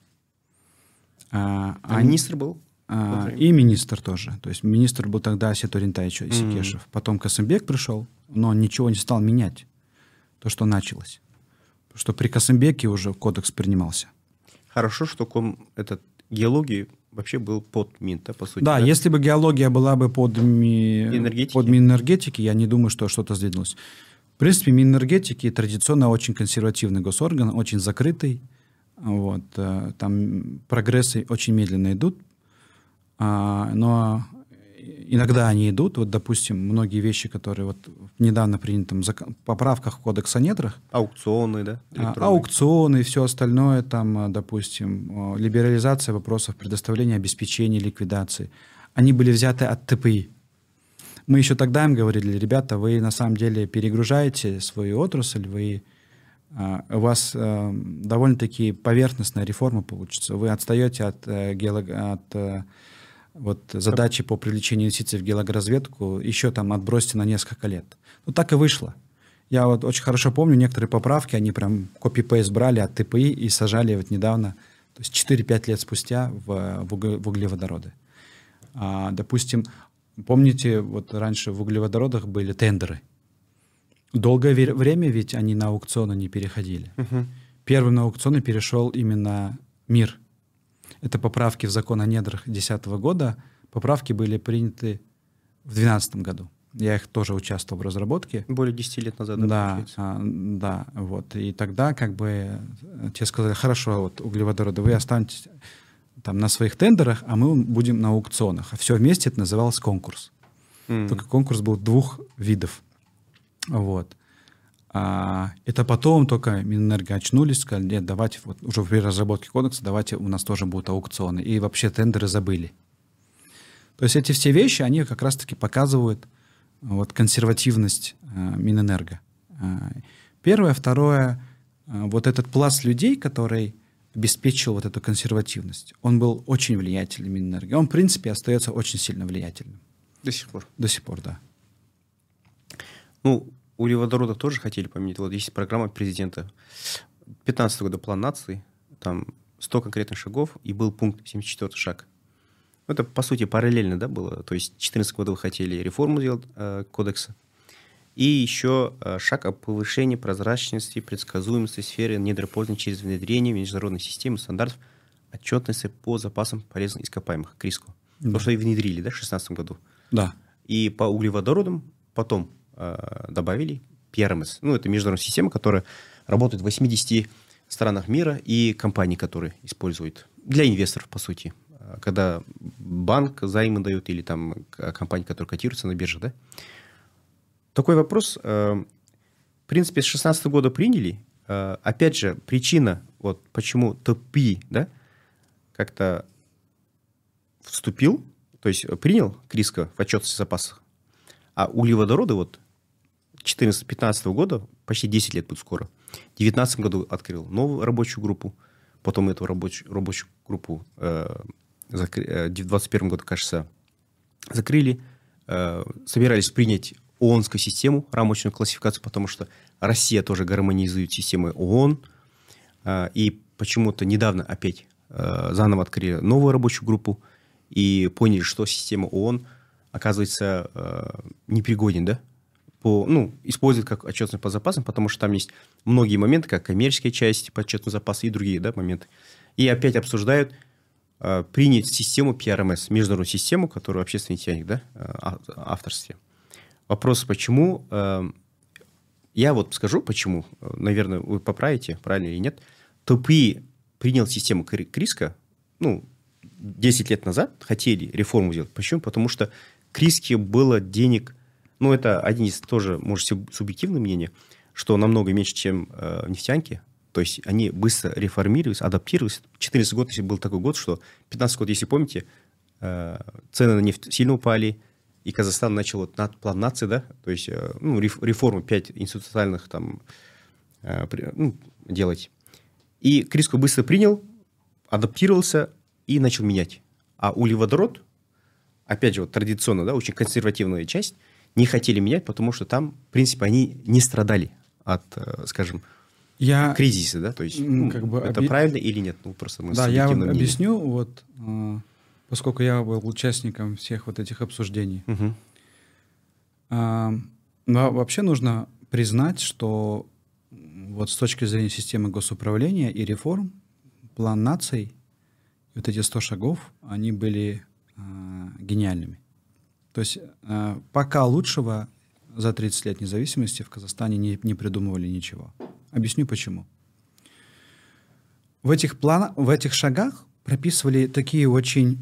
А, а министр был? А, и министр тоже. То есть министр был тогда Асет Орентаевич Исекешев. Mm-hmm. Потом Касымбек пришел, но он ничего не стал менять. То, что началось. Потому что при Касымбеке уже кодекс принимался. Хорошо, что ком, этот, геология вообще был под Минт, да, по сути. Да, да? если бы геология была бы под, ми... под Минэнергетики, я не думаю, что что-то сдвинулось. В принципе, Минэнергетики традиционно очень консервативный госорган, очень закрытый. Вот. Там прогрессы очень медленно идут. А, но иногда они идут. Вот, допустим, многие вещи, которые вот в недавно принятом закон, поправках в Кодекс о недрах. Аукционы, да? А, аукционы и все остальное, там, допустим, либерализация вопросов предоставления обеспечения, ликвидации. Они были взяты от тэ пэ и. Мы еще тогда им говорили, ребята, вы на самом деле перегружаете свою отрасль, вы, у вас довольно-таки поверхностная реформа получится. Вы отстаете от, от вот задачи по привлечению инвестиций в геологоразведку еще там отбросьте на несколько лет. Ну, так и вышло. Я вот очень хорошо помню некоторые поправки, они прям копи-пейст брали от ТПИ и сажали вот недавно, то есть четыре-пять лет спустя в, в, уг, в углеводороды. А, допустим, помните, вот раньше в углеводородах были тендеры. Долгое время ведь они на аукционы не переходили. Uh-huh. Первым на аукционы перешел именно МИР. Это поправки в закон о недрах две тысячи десятого года. Поправки были приняты в две тысячи двенадцатом году. Я их тоже участвовал в разработке. Более десяти лет назад. Да, а, да, вот. И тогда как бы тебе сказали, хорошо, вот углеводороды, вы останетесь там на своих тендерах, а мы будем на аукционах. А все вместе это называлось конкурс. Mm-hmm. Только конкурс был двух видов. Вот. А, это потом только Минэнерго очнулись, сказали, нет, давайте, вот, уже при разработке кодекса, давайте у нас тоже будут аукционы. И вообще тендеры забыли. То есть эти все вещи, они как раз-таки показывают вот, консервативность э, Минэнерго. Э, первое. Второе. Э, вот этот пласт людей, который обеспечил вот эту консервативность, он был очень влиятельным в Минэнерго. Он, в принципе, остается очень сильно влиятельным. До сих пор? До сих пор, да. Ну, углеводородов тоже хотели поменять. Вот есть программа президента. две тысячи пятнадцатого года план нации, там сто конкретных шагов, и был пункт семьдесят четвёртый шаг. Это, по сути, параллельно, да, было. То есть в две тысячи четырнадцатом году вы хотели реформу сделать э, кодекса. И еще э, шаг о повышении прозрачности, предсказуемости в сфере недропользования через внедрение международной системы стандартов отчетности по запасам полезных ископаемых, КРИСКО. Да. То, что и внедрили, да, в две тысячи шестнадцатом году. Да. И по углеводородам потом э, добавили пи ар эм эс. Ну, это международная система, которая работает в восьмидесяти странах мира, и компании, которые используют для инвесторов, по сути. Когда банк займы дает или там компания, которая котируется на бирже, да? Такой вопрос, в принципе, с две тысячи шестнадцатого года приняли. Опять же, причина, вот почему ТПИ, да, как-то вступил, то есть принял КРИСКО в отчетности запасов, а углеводороды вот с две тысячи четырнадцатого-пятнадцатого года, почти десять лет будет скоро, в две тысячи девятнадцатом году открыл новую рабочую группу, потом эту рабочую, рабочую группу э, закры, в двадцать первом году, кажется, закрыли, э, собирались принять ООНскую систему, рамочную классификацию, потому что Россия тоже гармонизует системы ООН, э, и почему-то недавно опять э, заново открыли новую рабочую группу и поняли, что система ООН оказывается э, непригоден, да, по, ну, использует как отчетность по запасам, потому что там есть многие моменты, как коммерческая часть по отчетным запасам и другие, да, моменты. И опять обсуждают э, принять систему пи ар эм эс, международную систему, которую общественный тянет, да, э, авторстве. Вопрос, почему? Э, я вот скажу, почему. Наверное, вы поправите, правильно или нет. ТПИ принял систему КРИСКО, ну, десять лет назад хотели реформу сделать. Почему? Потому что КРИСКе было денег, ну, это один из тоже, может, субъективное мнение, что намного меньше, чем э, нефтянки. То есть они быстро реформировались, адаптировались. две тысячи четырнадцатый год, если был такой год, что две тысячи пятнадцатый год, если помните, э, цены на нефть сильно упали, и Казахстан начал вот над план нации, да, то есть э, ну, реформу пять институциональных там э, ну, делать. И КРИСКо быстро принял, адаптировался и начал менять. А углеводород, опять же, вот традиционно, да, очень консервативная часть, не хотели менять, потому что там, в принципе, они не страдали от, скажем, я, кризиса, да, то есть ну, как бы это оби... правильно или нет? Ну, просто мы да, я вот объясню, вот, э, поскольку я был участником всех вот этих обсуждений. Угу. Э, но вообще нужно признать, что вот с точки зрения системы госуправления и реформ, план наций, вот эти сто шагов, они были э, гениальными. То есть э, пока лучшего за тридцать лет независимости в Казахстане не, не придумывали ничего. Объясню почему. В этих, план, в этих шагах прописывали такие очень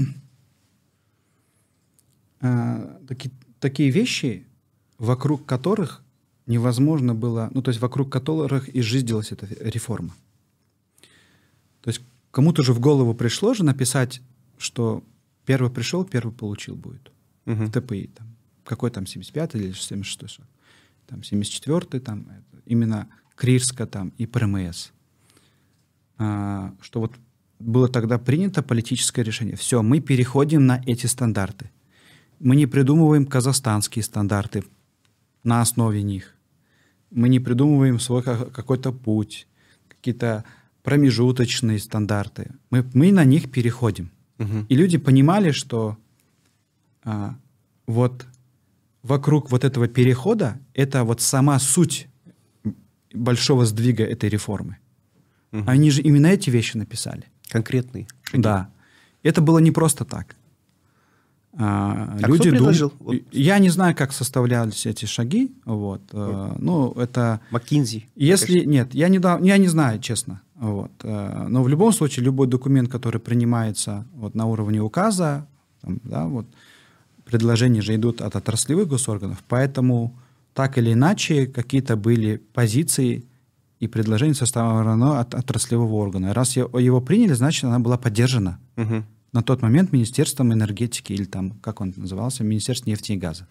э, таки, такие вещи, вокруг которых невозможно было, ну то есть вокруг которых и жизнилась эта реформа. То есть кому-то же в голову пришло же написать, что первый пришел, первый получил будет. Uh-huh. В ТПИ. Там, какой там семьдесят пятый или семьдесят шестой шаг. Там семьдесят четвёртый, там, это, именно КРИСКО там, и ПРМС. А, что вот было тогда принято политическое решение. Все, мы переходим на эти стандарты. Мы не придумываем казахстанские стандарты на основе них. Мы не придумываем свой какой-то путь, какие-то промежуточные стандарты. Мы, мы на них переходим. Угу. И люди понимали, что а, вот вокруг вот этого перехода это вот сама суть большого сдвига этой реформы. Угу. Они же именно эти вещи написали. Конкретные шаги. Да. Это было не просто так. А, а люди кто предложил? Дум... Вот. Я не знаю, как составлялись эти шаги. Вот. Вот. Ну, это... Маккинзи. Если... Нет, я не, да... я не знаю, честно. Вот. Но в любом случае, любой документ, который принимается вот, на уровне указа, там, да, вот, предложения же идут от отраслевых госорганов, поэтому так или иначе какие-то были позиции и предложения составлены от отраслевого органа. Раз его приняли, значит, она была поддержана. Угу. На тот момент Министерством энергетики, или там, как он назывался, Министерство нефти и газа.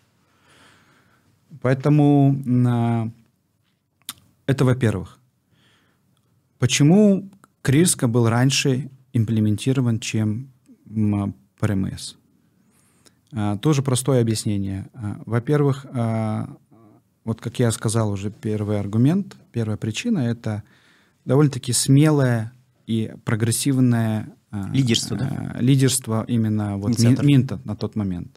Поэтому это, во-первых. Почему Крирска был раньше имплементирован, чем ПРМС? Тоже простое объяснение. Во-первых, вот как я сказал уже, первый аргумент, первая причина — это довольно-таки смелое и прогрессивное лидерство, да? лидерство именно вот Минта на тот момент.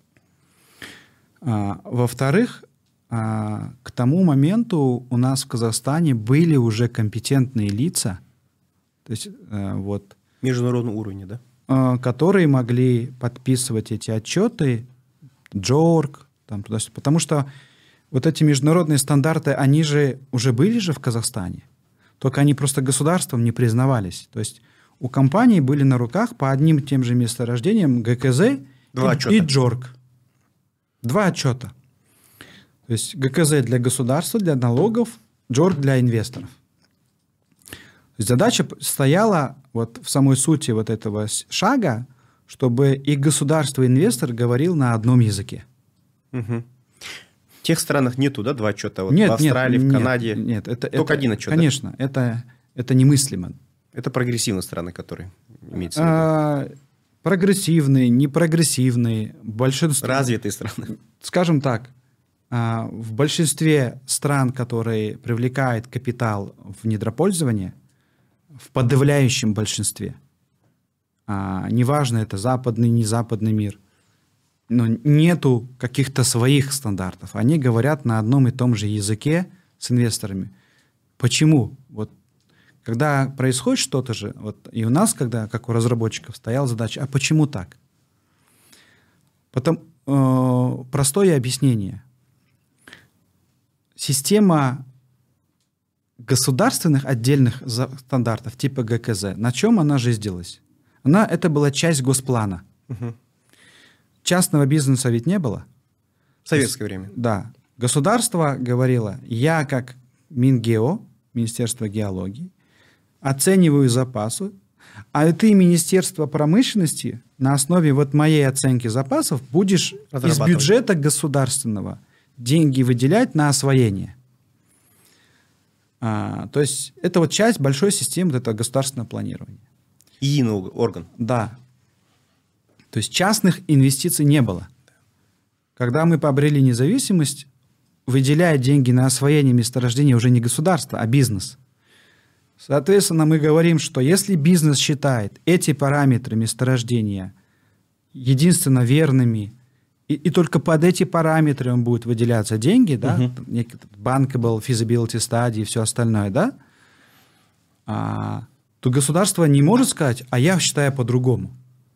Во-вторых, к тому моменту у нас в Казахстане были уже компетентные лица, то есть вот международного уровня, да? Которые могли подписывать эти отчеты, Джорг, там туда-сюда, потому что вот эти международные стандарты, они же уже были же в Казахстане, только они просто государством не признавались. То есть у компаний были на руках по одним и тем же месторождениям ГКЗ Два и, и Джорг. Два отчета. То есть ГКЗ для государства, для налогов, Джорг для инвесторов. То есть задача стояла вот в самой сути вот этого шага, чтобы и государство, и инвестор говорил на одном языке. Угу. В тех странах нету, да, два отчета? Вот нет, в Австралии, нет, в Канаде нет, это, только это, один отчет. Конечно, да? это, это немыслимо. Это прогрессивные страны, которые имеются в виду. А, прогрессивные, непрогрессивные, большинство... Развитые страны. Скажем так, в большинстве стран, которые привлекают капитал в недропользование, в подавляющем большинстве, неважно, это западный, не западный мир, но нету каких-то своих стандартов. Они говорят на одном и том же языке с инвесторами. Почему? Вот когда происходит что-то же, вот и у нас, когда, как у разработчиков, стояла задача, а почему так? Потом э, простое объяснение. Система государственных отдельных стандартов типа ГКЗ, на чем она жизнилась? Она, это была часть госплана. Угу. Частного бизнеса ведь не было. В советское время. Да. Государство говорило, я как Мингео, Министерство геологии, оцениваю запасы, а ты, Министерство промышленности, на основе вот моей оценки запасов будешь из бюджета государственного деньги выделять на освоение. А, то есть это вот часть большой системы вот этого государственного планирования. Единый орган. Да. То есть частных инвестиций не было. Когда мы пообрели независимость, выделяя деньги на освоение месторождения уже не государство, а бизнес. Соответственно, мы говорим, что если бизнес считает эти параметры месторождения единственно верными, и, и только под эти параметры он будет выделяться деньги, да, uh-huh. bankable, feasibility study и все остальное, да, а, то государство не может сказать, а я считаю по-другому.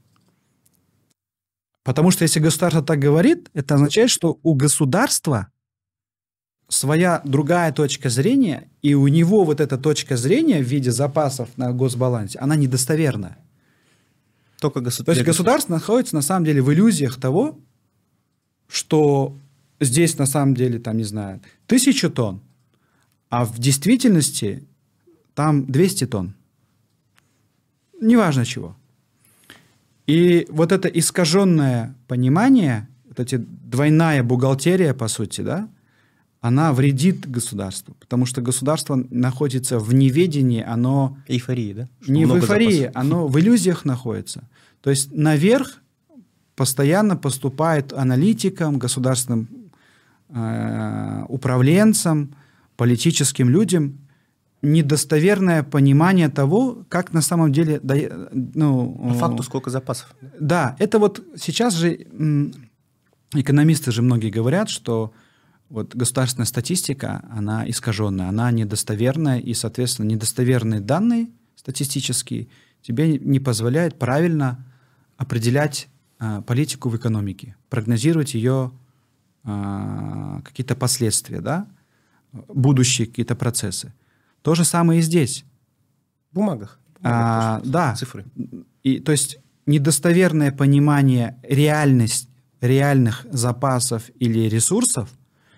Потому что если государство так говорит, это означает, что у государства своя другая точка зрения, и у него вот эта точка зрения в виде запасов на госбалансе, она недостоверная. Только государ... То есть государство находится на самом деле в иллюзиях того, что здесь на самом деле, там, не знаю, тысяча тонн, а в действительности там двести тонн. Неважно чего. И вот это искаженное понимание, вот эти двойная бухгалтерия, по сути, да, она вредит государству, потому что государство находится в неведении, оно... Эйфории, да? Что не в много эйфории, запасов. оно в иллюзиях находится. То есть наверх постоянно поступает аналитикам, государственным э, управленцам, политическим людям недостоверное понимание того, как на самом деле... Ну, По факту сколько запасов. Да, это вот сейчас же м, экономисты же многие говорят, что вот государственная статистика, она искаженная, она недостоверная, и, соответственно, недостоверные данные статистические тебе не позволяют правильно определять а, политику в экономике, прогнозировать ее а, какие-то последствия, да, будущие какие-то процессы. То же самое и здесь. В бумагах. В А, бумагах да. Цифры. И, то есть недостоверное понимание реальность, реальных запасов или ресурсов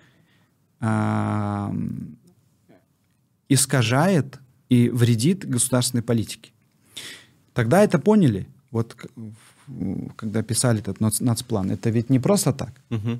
а, искажает и вредит государственной политике. Тогда это поняли, вот когда писали этот нацплан. Это ведь не просто так. Угу.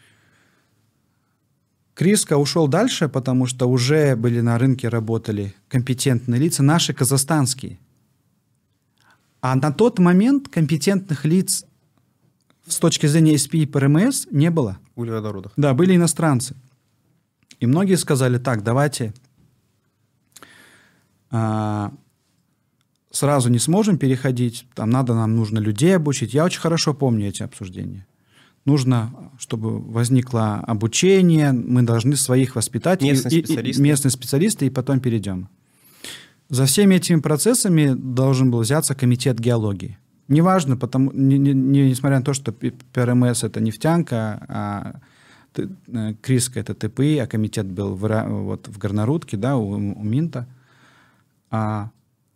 Криско ушел дальше, потому что уже были на рынке, работали компетентные лица, наши казахстанские. А на тот момент компетентных лиц с точки зрения эс пи и пэ эр эм эс не было. В углеводородах. Да, были иностранцы. И многие сказали, так, давайте а, сразу не сможем переходить, там надо, нам нужно людей обучить. Я очень хорошо помню эти обсуждения. Нужно, чтобы возникло обучение, мы должны своих воспитать. Местные и, специалисты. И, местные специалисты, и потом перейдем. За всеми этими процессами должен был взяться комитет геологии. Неважно, потому, не, не, не, несмотря на то, что пэ эр эм эс это нефтянка, а Криско это тэ пэ и, а комитет был в, вот, в Горнорудке, да, у, у Минта. А,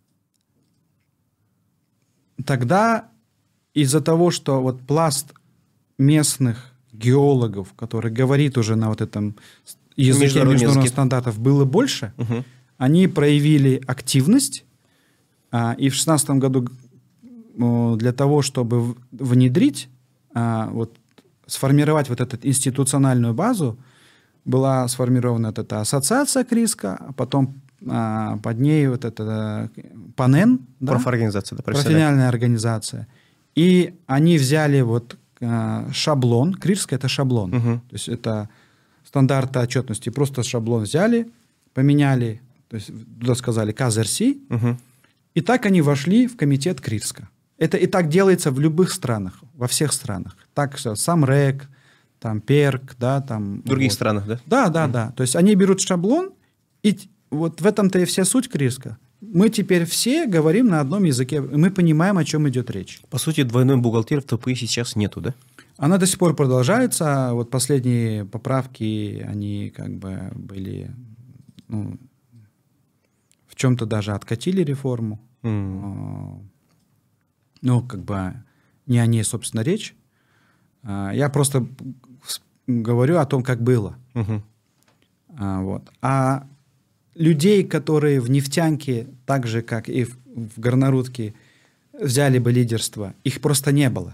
тогда из-за того, что вот пласт местных геологов, который говорит уже на вот этом языке международных стандартов, было больше, угу. Они проявили активность, а, и в шестнадцатом году для того, чтобы внедрить, а, вот, сформировать вот эту институциональную базу, была сформирована вот эта ассоциация Криско, а потом а, под ней вот эта ПАНЭН, да? Профорганизация, да, профессиональная организация. И они взяли вот а, шаблон, Криско это шаблон, угу. то есть это стандарты отчетности, просто шаблон взяли, поменяли, то есть туда сказали КАЗ-РС, угу. И так они вошли в комитет Криско. Это и так делается в любых странах, во всех странах. Так что сам РЭК, там ПЕРК, да, там... В других вот. странах, да? Да, да, mm. да. То есть они берут шаблон, и вот в этом-то и вся суть Криско. Мы теперь все говорим на одном языке, мы понимаем, о чем идет речь. По сути, двойной бухгалтерии в тэ пэ и сейчас нету, да? Она до сих пор продолжается. Вот последние поправки, они как бы были... Ну, в чем-то даже откатили реформу. Mm. Ну, как бы не о ней, собственно, речь. Я просто говорю о том, как было. Uh-huh. Вот. А людей, которые в нефтянке, так же, как и в, в Горнорудке, взяли бы лидерство, их просто не было.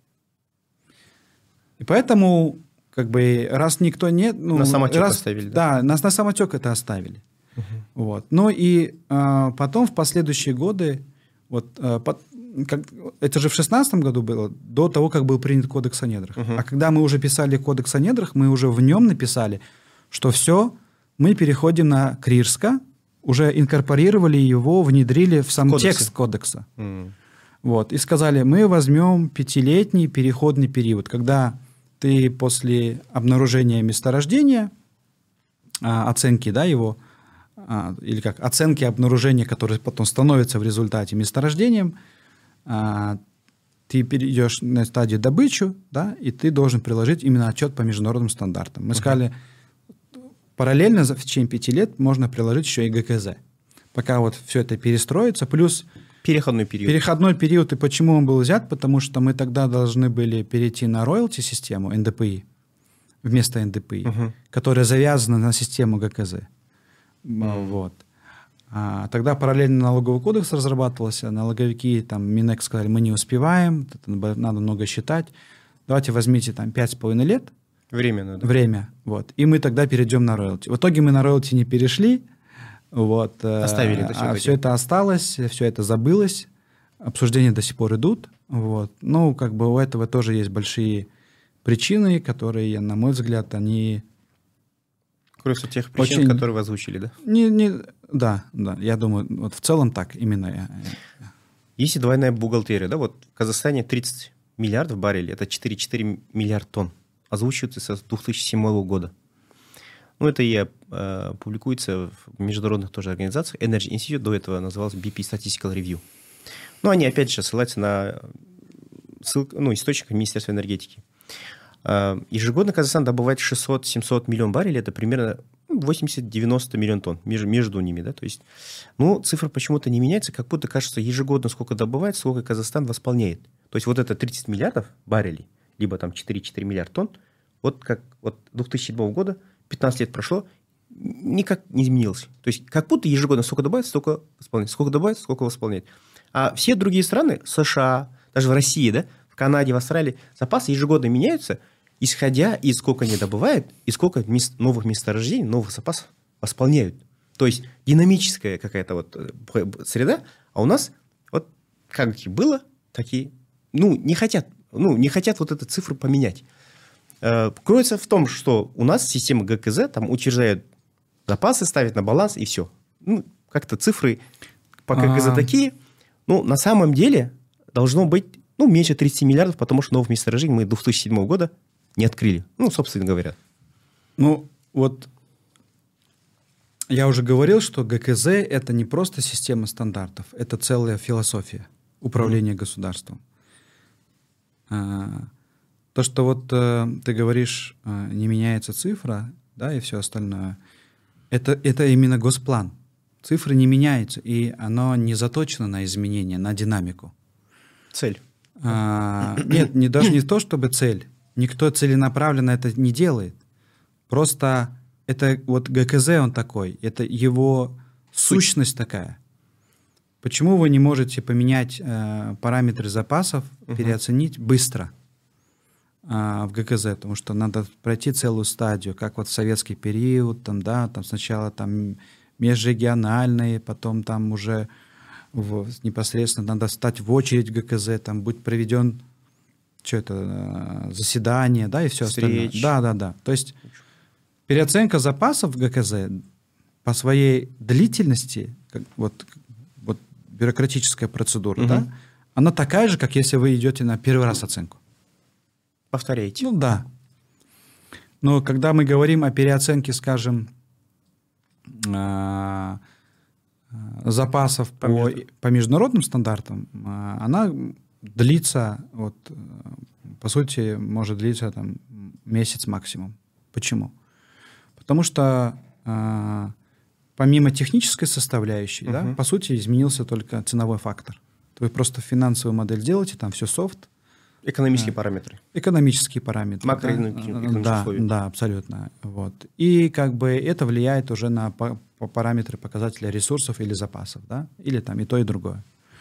И поэтому, как бы, раз никто нет... Ну, на самотек раз, оставили. Да, да нас на самотек это оставили. Uh-huh. Вот. Ну и а, потом в последующие годы, вот, а, под, как, это же в шестнадцатом году было, до того, как был принят Кодекс о недрах. Uh-huh. А когда мы уже писали Кодекс о недрах, мы уже в нем написали, что все, мы переходим на Криско, уже инкорпорировали его, внедрили в сам Кодексы. Текст Кодекса. Uh-huh. Вот, и сказали, мы возьмем пятилетний переходный период, когда ты после обнаружения месторождения, а, оценки, да, его, а, или как оценки обнаружения, которые потом становятся в результате месторождением, а, ты перейдешь на стадию добычи, да, и ты должен приложить именно отчет по международным стандартам. Мы uh-huh. сказали, параллельно в течение пяти лет можно приложить еще и гэ ка зэ. Пока вот все это перестроится, плюс... Переходной период. Переходной период, и почему он был взят? Потому что мы тогда должны были перейти на роялти-систему эн дэ пэ и вместо эн дэ пэ и, uh-huh. которая завязана на систему гэ ка зэ. Uh-huh. Вот. А, тогда параллельно налоговый кодекс разрабатывался, налоговики, там, Минэк сказали, мы не успеваем, надо много считать, давайте возьмите там пять с половиной лет. Временно, да? Время. Вот. И мы тогда перейдем на роялти. В итоге мы на роялти не перешли. Вот, Оставили, да, а все это осталось, все это забылось. Обсуждения до сих пор идут. Вот. Ну, как бы у этого тоже есть большие причины, которые, на мой взгляд, они... Кроются тех причин, очень... которые вы озвучили, да? Не, не... Да, да, я думаю, вот в целом так, именно. Есть и двойная бухгалтерия, да? Вот в Казахстане тридцать миллиардов баррелей, это четыре целых четыре десятых миллиарда тонн. Озвучивается с две тысячи седьмого года. Ну, это и э, публикуется в международных тоже организациях. Energy Institute до этого называлась би пи Statistical Review. Ну, они опять же ссылаются на ссылку, ну, источник Министерства энергетики. Э, ежегодно Казахстан добывает шестьсот-семьсот миллионов баррелей, это примерно восемьдесят-девяносто миллионов тонн между, между ними, да, то есть, ну, цифра почему-то не меняется, как будто кажется, ежегодно сколько добывает, сколько Казахстан восполняет. То есть вот это тридцать миллиардов баррелей, либо там четыре целых четыре десятых миллиарда тонн, вот как вот две тысячи седьмого года, пятнадцать лет прошло, никак не изменилось. То есть как будто ежегодно сколько добавится, столько восполняет, сколько добавится, сколько восполняет. А все другие страны, США, даже в России, да, в Канаде, в Австралии, запасы ежегодно меняются, исходя из сколько они добывают, и сколько мест, новых месторождений, новых запасов восполняют. То есть динамическая какая-то вот среда, а у нас вот как было, такие, ну, не хотят, ну, не хотят вот эту цифру поменять. Кроется в том, что у нас система ГКЗ там утверждает запасы, ставит на баланс и все. Ну, как-то цифры по ГКЗ А-а-а. такие. Ну, на самом деле должно быть, ну, меньше тридцати миллиардов, потому что новых месторождений мы до две тысячи седьмого года не открыли. Ну, собственно говоря. Ну, вот я уже говорил, что ГКЗ – это не просто система стандартов, это целая философия управления mm-hmm. государством. То, что вот э, ты говоришь, э, не меняется цифра, да, и все остальное, это, это именно госплан. Цифры не меняются, и оно не заточено на изменения, на динамику. Цель. А, нет, не, даже не то, чтобы цель. Никто целенаправленно это не делает. Просто это вот ГКЗ он такой, это его сущность Суть. такая. Почему вы не можете поменять э, параметры запасов, угу. переоценить быстро в ГКЗ, потому что надо пройти целую стадию, как вот в советский период, там, да, там сначала там межрегиональные, потом там уже в, непосредственно надо встать в очередь в ГКЗ, там будет проведен что это, заседание, да, и все остальное. Да, да, да. То есть переоценка запасов в ГКЗ по своей длительности, как, вот, вот бюрократическая процедура, угу. да, она такая же, как если вы идете на первый раз оценку. Повторяйте. Ну да. Но когда мы говорим о переоценке, скажем, запасов по, по, по международным стандартам, она длится, вот, по сути, может длиться там, месяц максимум. Почему? Потому что помимо технической составляющей, uh-huh. да, по сути, изменился только ценовой фактор. Вы просто финансовую модель делаете, там все софт. Экономические а, параметры. Экономические параметры. Макроэкономические да, условия. Да, абсолютно. Вот. И как бы это влияет уже на по, по параметры показателя ресурсов или запасов, да, или там и то, и другое.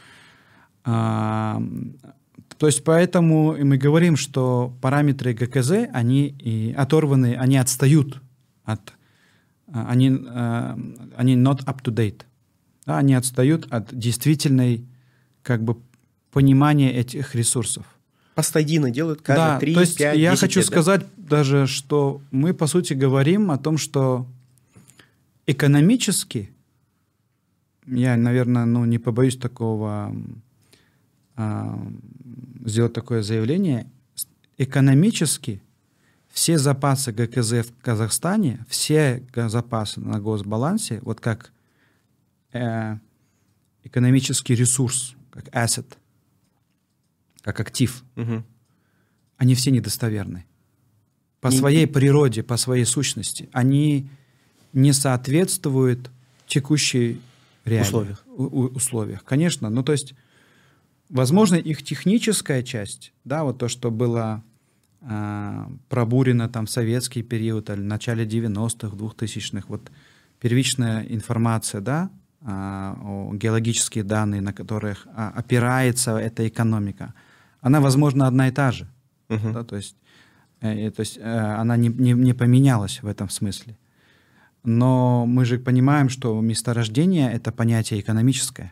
А, то есть поэтому мы говорим, что параметры ГКЗ, они и оторваны, они отстают от, они, они not up to date, да, они отстают от действительной как бы понимания этих ресурсов. Постадины делают каждые да, три, то есть пять, я хочу лет, сказать да? даже, что мы, по сути, говорим о том, что экономически, я, наверное, ну, не побоюсь такого, а, сделать такое заявление, экономически все запасы ГКЗ в Казахстане, все запасы на госбалансе, вот как э, экономический ресурс, как asset, как актив, угу. они все недостоверны. По не... своей природе, по своей сущности. Они не соответствуют текущей реалии, условиях. У- условиях. Конечно, ну то есть, возможно, их техническая часть, да, вот то, что было э, пробурено там в советский период, или в начале девяностых, двухтысячных, вот первичная информация, да, э, геологические данные, на которых э, опирается эта экономика, она, возможно, одна и та же. Uh-huh. Да, то есть Э, то есть э, она не, не, не поменялась в этом смысле. Но мы же понимаем, что месторождение — это понятие экономическое.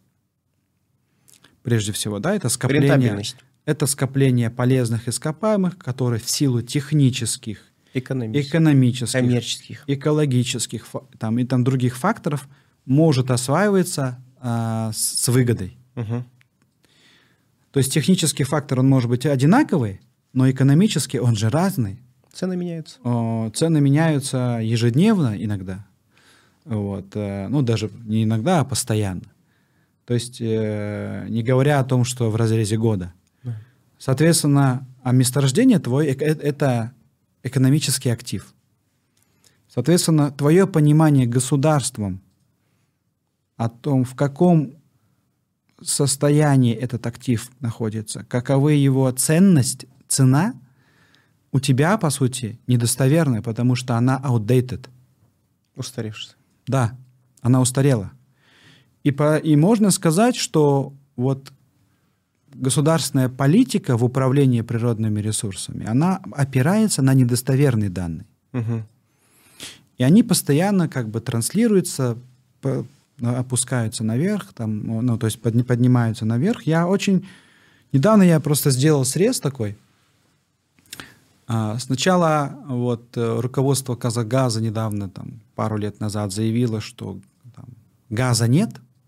Прежде всего, да, это скопление, это скопление полезных ископаемых, которые в силу технических, экономических, экономических коммерческих, экологических там, и там других факторов может осваиваться а, с, с выгодой. Угу. То есть технический фактор, он может быть одинаковый, но экономически он же разный. Цены меняются. О, цены меняются ежедневно иногда. Вот. Ну, даже не иногда, а постоянно. То есть, э, не говоря о том, что в разрезе года. Да. Соответственно, а месторождение твое — это экономический актив. Соответственно, твое понимание государством о том, в каком состоянии этот актив находится, каковы его ценность, цена, у тебя, по сути, недостоверная, потому что она outdated. Устаревшая. Да, она устарела. И, по, и можно сказать, что вот государственная политика в управлении природными ресурсами, она опирается на недостоверные данные. Угу. И они постоянно как бы транслируются, по, опускаются наверх, там, ну, то есть под, поднимаются наверх. Я очень... Недавно я просто сделал срез такой. А, сначала вот руководство Казахгаза недавно, там, пару лет назад заявило, что там, газа нет.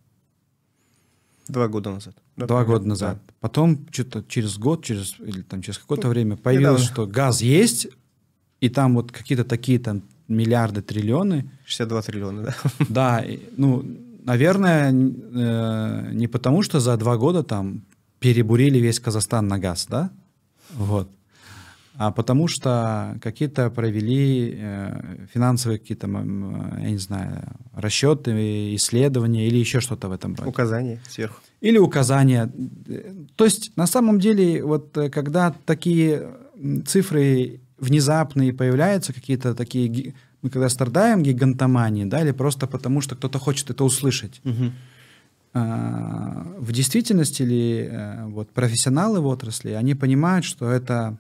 Два года назад. Два года назад. Да. Потом что-то через год, через, или там, через какое-то ну, время появилось, недавно. Что газ есть, и там вот какие-то такие там миллиарды, триллионы. шестьдесят два триллиона, да? Да, ну, наверное, не потому, что за два года там перебурили весь Казахстан на газ, да? Вот. А потому что какие-то провели финансовые какие-то, я не знаю, расчеты, исследования или еще что-то в этом роде. Указания сверху. Или указания. То есть на самом деле вот когда такие цифры внезапные появляются, какие-то такие, мы когда страдаем гигантоманией, да, или просто потому, что кто-то хочет это услышать. Угу. А, в действительности ли вот, профессионалы в отрасли, они понимают, что это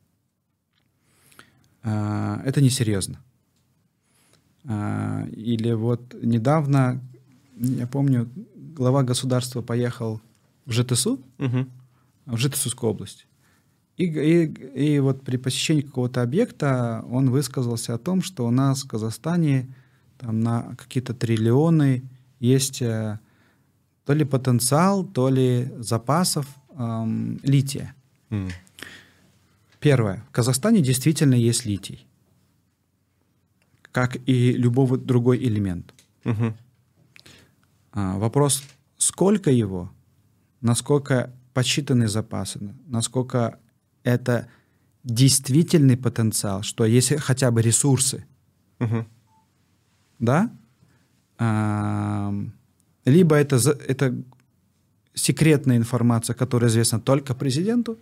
это несерьезно. Или вот недавно, я помню, глава государства поехал в ЖТСУ, угу. в Житомирскую область. И, и, и вот при посещении какого-то объекта он высказался о том, что у нас в Казахстане там, на какие-то триллионы есть то ли потенциал, то ли запасов эм, лития. Mm. Первое. В Казахстане действительно есть литий, как и любой другой элемент. Uh-huh. А, вопрос, сколько его, насколько подсчитаны запасы, насколько это действительный потенциал, что есть хотя бы ресурсы. Uh-huh. Да? А, либо это, это секретная информация, которая известна только президенту,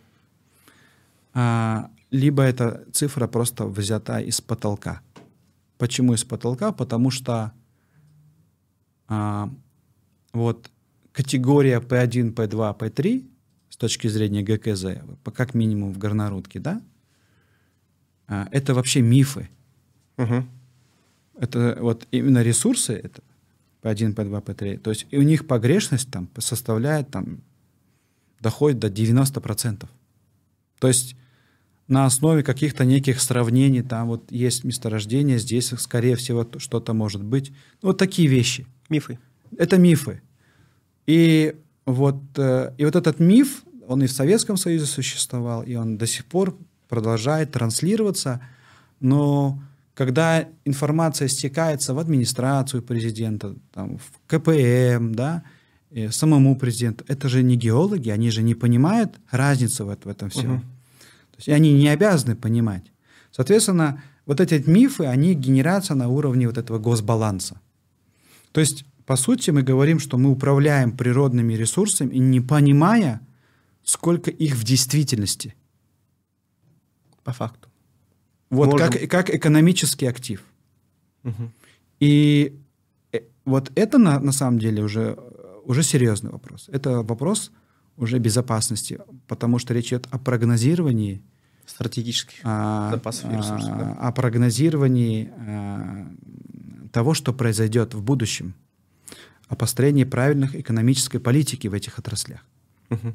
А, либо эта цифра просто взята из потолка. Почему из потолка? Потому что а, вот категория пэ один, пэ два, пэ три с точки зрения гэ ка зэ, как минимум в горнорудке, да, а, это вообще мифы. Угу. Это вот именно ресурсы, это пэ один, пэ два, пэ три, то есть и у них погрешность там составляет, там, доходит до девяноста процентов. То есть на основе каких-то неких сравнений, там вот есть месторождение, здесь, скорее всего, что-то может быть. Вот такие вещи. Мифы. Это мифы. И вот, и вот этот миф, он и в Советском Союзе существовал, и он до сих пор продолжает транслироваться. Но когда информация стекается в администрацию президента, там, в ка пэ эм, да, и самому президенту, это же не геологи, они же не понимают разницу в, в этом всем. Угу. То есть они не обязаны понимать. Соответственно, вот эти мифы, они генерятся на уровне вот этого госбаланса. То есть, по сути, мы говорим, что мы управляем природными ресурсами, не понимая, сколько их в действительности. По факту. Вот как, как экономический актив. Угу. И вот это на, на самом деле уже, уже серьезный вопрос. Это вопрос уже безопасности, потому что речь идет о прогнозировании стратегических а, запасов и ресурсов, а, да? о прогнозировании а, того, что произойдет в будущем, о построении правильных экономической политики в этих отраслях. Угу.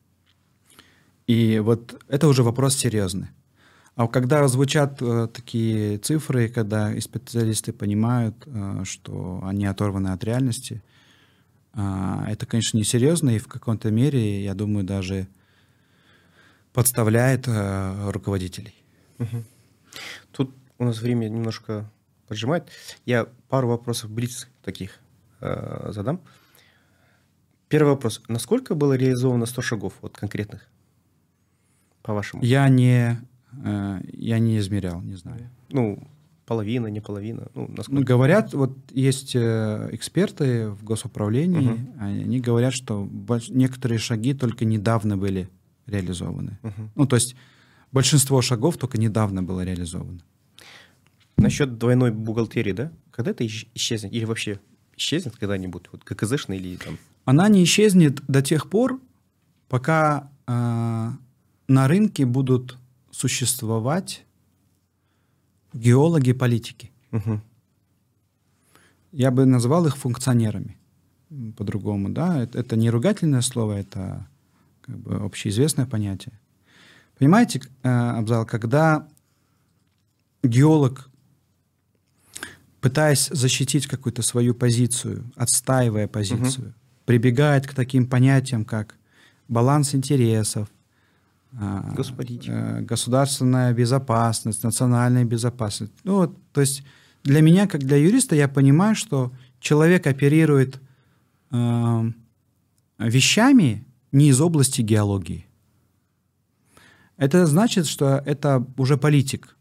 И вот это уже вопрос серьезный. А когда звучат э, такие цифры, когда и специалисты понимают, э, что они оторваны от реальности, э, это, конечно, несерьезно, и в каком-то мере, я думаю, даже подставляет э, руководителей. Угу. Тут у нас время немножко поджимает. Я пару вопросов блиц таких э, задам. Первый вопрос. Насколько было реализовано сто шагов, вот конкретных, по-вашему? Я не, э, я не измерял, не знаю. Ну, половина, не половина. Ну, насколько? Ну, говорят, вот есть э, эксперты в госуправлении, Угу. они говорят, что больш... некоторые шаги только недавно были реализованы. Угу. Ну, то есть большинство шагов только недавно было реализовано. Насчет двойной бухгалтерии, да? Когда это исчезнет? Или вообще исчезнет когда-нибудь? Вот ГКЗшный или там? Она не исчезнет до тех пор, пока э, на рынке будут существовать геологи-политики. Угу. Я бы назвал их функционерами по-другому. Да? Это, это не ругательное слово, это как бы общеизвестное понятие. Понимаете, э, Абзал, когда геолог, пытаясь защитить какую-то свою позицию, отстаивая позицию, угу. прибегает к таким понятиям, как баланс интересов, Госполитика, государственная безопасность, национальная безопасность. Ну, вот, то есть для меня, как для юриста, я понимаю, что человек оперирует э, вещами не из области геологии. Это значит, что это уже политик.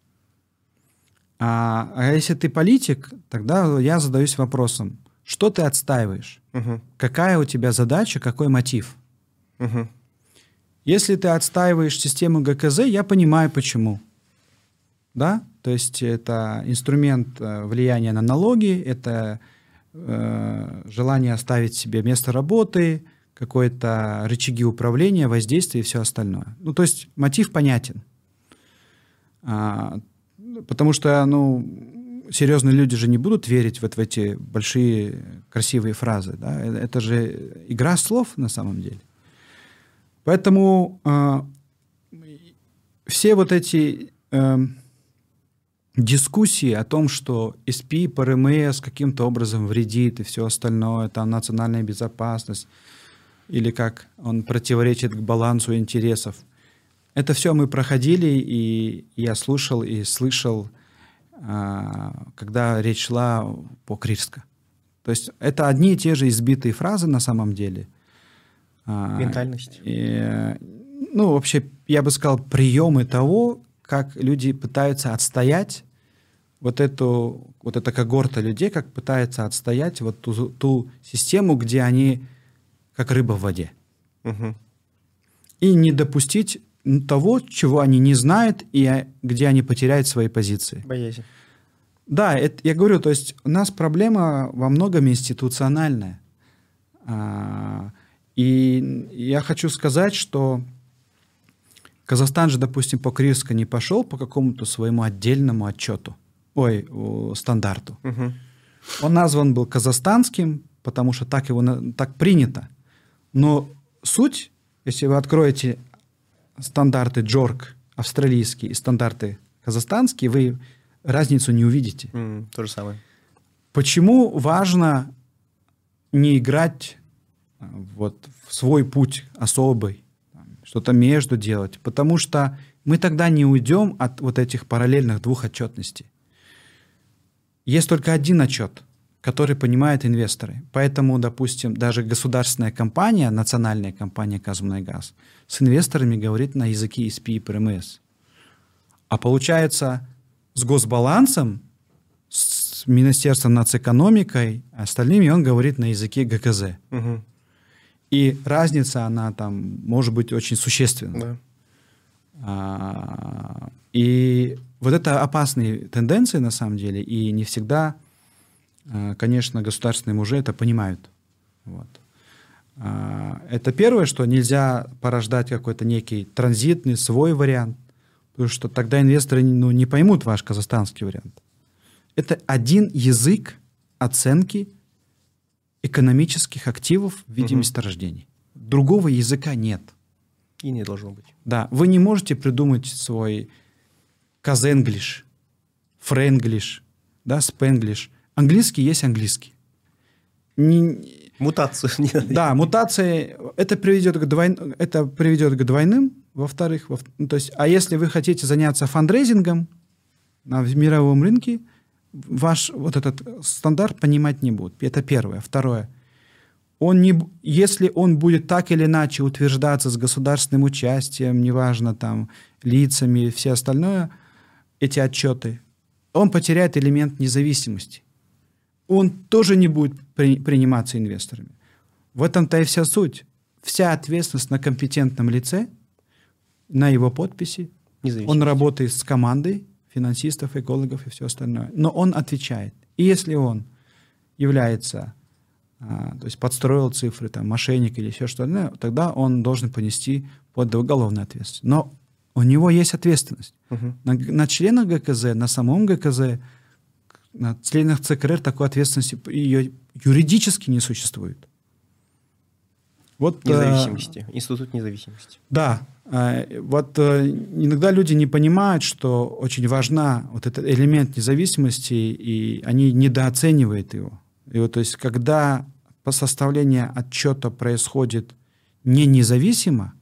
А, а если ты политик, тогда я задаюсь вопросом, что ты отстаиваешь? Угу. Какая у тебя задача, какой мотив? Угу. Если ты отстаиваешь систему ГКЗ, я понимаю, почему. Да? То есть это инструмент влияния на налоги, это э, желание оставить себе место работы, какое-то рычаги управления, воздействия и все остальное. Ну, то есть мотив понятен. А, потому что, ну, серьезные люди же не будут верить вот в эти большие красивые фразы. Да? Это же игра слов на самом деле. Поэтому э, все вот эти э, дискуссии о том, что эс пи по эр эм эс каким-то образом вредит и все остальное, там национальная безопасность, или как он противоречит к балансу интересов, это все мы проходили, и я слушал и слышал, э, когда речь шла по Крирска. То есть это одни и те же избитые фразы на самом деле. Ментальность. И, ну, вообще, я бы сказал, приемы того, как люди пытаются отстоять вот эту, вот эта когорта людей, как пытаются отстоять вот ту, ту систему, где они как рыба в воде. Угу. И не допустить того, чего они не знают, и где они потеряют свои позиции. Боязнь. Да, это, я говорю, то есть у нас проблема во многом институциональная. И я хочу сказать, что Казахстан же, допустим, по Крирска не пошел по какому-то своему отдельному отчету, ой, стандарту. Угу. Он назван был казахстанским, потому что так, его, так принято. Но суть, если вы откроете стандарты джорк австралийские и стандарты казахстанские, вы разницу не увидите. Mm, то же самое. Почему важно не играть вот в свой путь особый, что-то между делать? Потому что мы тогда не уйдем от вот этих параллельных двух отчетностей. Есть только один отчет, который понимают инвесторы. Поэтому, допустим, даже государственная компания, национальная компания «Казмунайгаз» с инвесторами говорит на языке эс пи и пэ эр эм эс. А получается, с госбалансом, с Министерством нацэкономикой, остальными он говорит на языке ГКЗ. Угу. И разница, она там может быть очень существенна. Да. А, и вот это опасные тенденции на самом деле, и не всегда, конечно, государственные мужи это понимают. Вот. А, это первое, что нельзя порождать какой-то некий транзитный свой вариант, потому что тогда инвесторы ну, не поймут ваш казахстанский вариант. Это один язык оценки экономических активов в виде угу. месторождений. Другого языка нет. И не должно быть. Да, вы не можете придумать свой казенглиш, френглиш, да, спенглиш. Английский есть английский. Не... Мутацию. Да, мутация, это приведет к, двой... это приведет к двойным, во-вторых, во... Ну, то есть, а если вы хотите заняться фандрейзингом на мировом рынке, ваш вот этот стандарт понимать не будут. Это первое. Второе. Он не, если он будет так или иначе утверждаться с государственным участием, неважно, там, лицами и все остальное, эти отчеты, он потеряет элемент независимости. Он тоже не будет при, приниматься инвесторами. В этом-то и вся суть. Вся ответственность на компетентном лице, на его подписи. Он работает с командой финансистов, экологов и все остальное. Но он отвечает. И если он является... А, то есть подстроил цифры, там, мошенник или еще что-то, тогда он должен понести под уголовную ответственность. Но у него есть ответственность. Uh-huh. На, на членах ГКЗ, на самом ГКЗ, на членах ЦКР такой ответственности ее юридически не существует. Вот, независимости. А, Институт независимости. Да. А, вот а, иногда люди не понимают, что очень важна вот этот элемент независимости, и они недооценивают его. И вот, то есть, когда по составлению отчета происходит не независимо,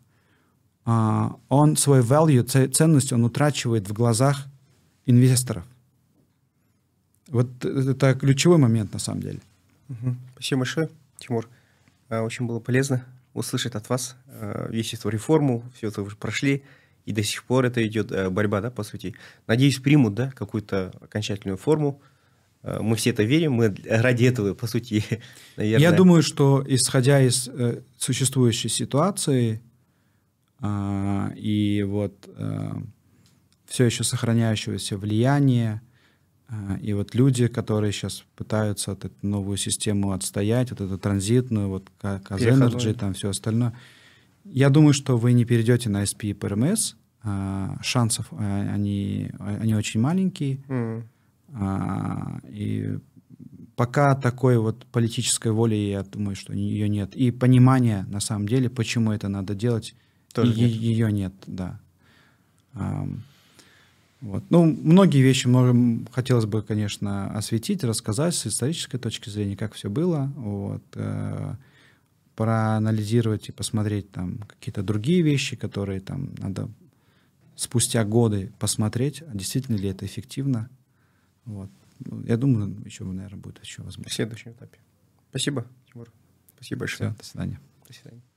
он свой value, ценность, он утрачивает в глазах инвесторов. Вот это ключевой момент на самом деле. Угу. Спасибо большое, Тимур. Очень было полезно услышать от вас весь эту реформу, все это уже прошли, и до сих пор это идет борьба, да, по сути. Надеюсь, примут, да, какую-то окончательную форму. Мы все это верим, мы ради этого, по сути, наверное... Я думаю, что, исходя из э, существующей ситуации э, и вот э, все еще сохраняющегося влияния, э, и вот люди, которые сейчас пытаются вот эту новую систему отстоять, вот эту транзитную, вот Казэнерджи, там все остальное, я думаю, что вы не перейдете на эс пи и пэ эр эм эс, э, шансов э, они, они очень маленькие, mm. А, и пока такой вот политической воли, я думаю, что ее нет. И понимания, на самом деле, почему это надо делать, тоже нет. Ее нет, да. А, вот. Ну, многие вещи можем, хотелось бы, конечно, осветить, рассказать с исторической точки зрения, как все было, вот, э, проанализировать и посмотреть там какие-то другие вещи, которые там надо спустя годы посмотреть, действительно ли это эффективно. Вот. Я думаю, еще, наверное, будет еще возможность. В следующем этапе. Спасибо, Тимур. Спасибо большое. Все, до свидания. До свидания.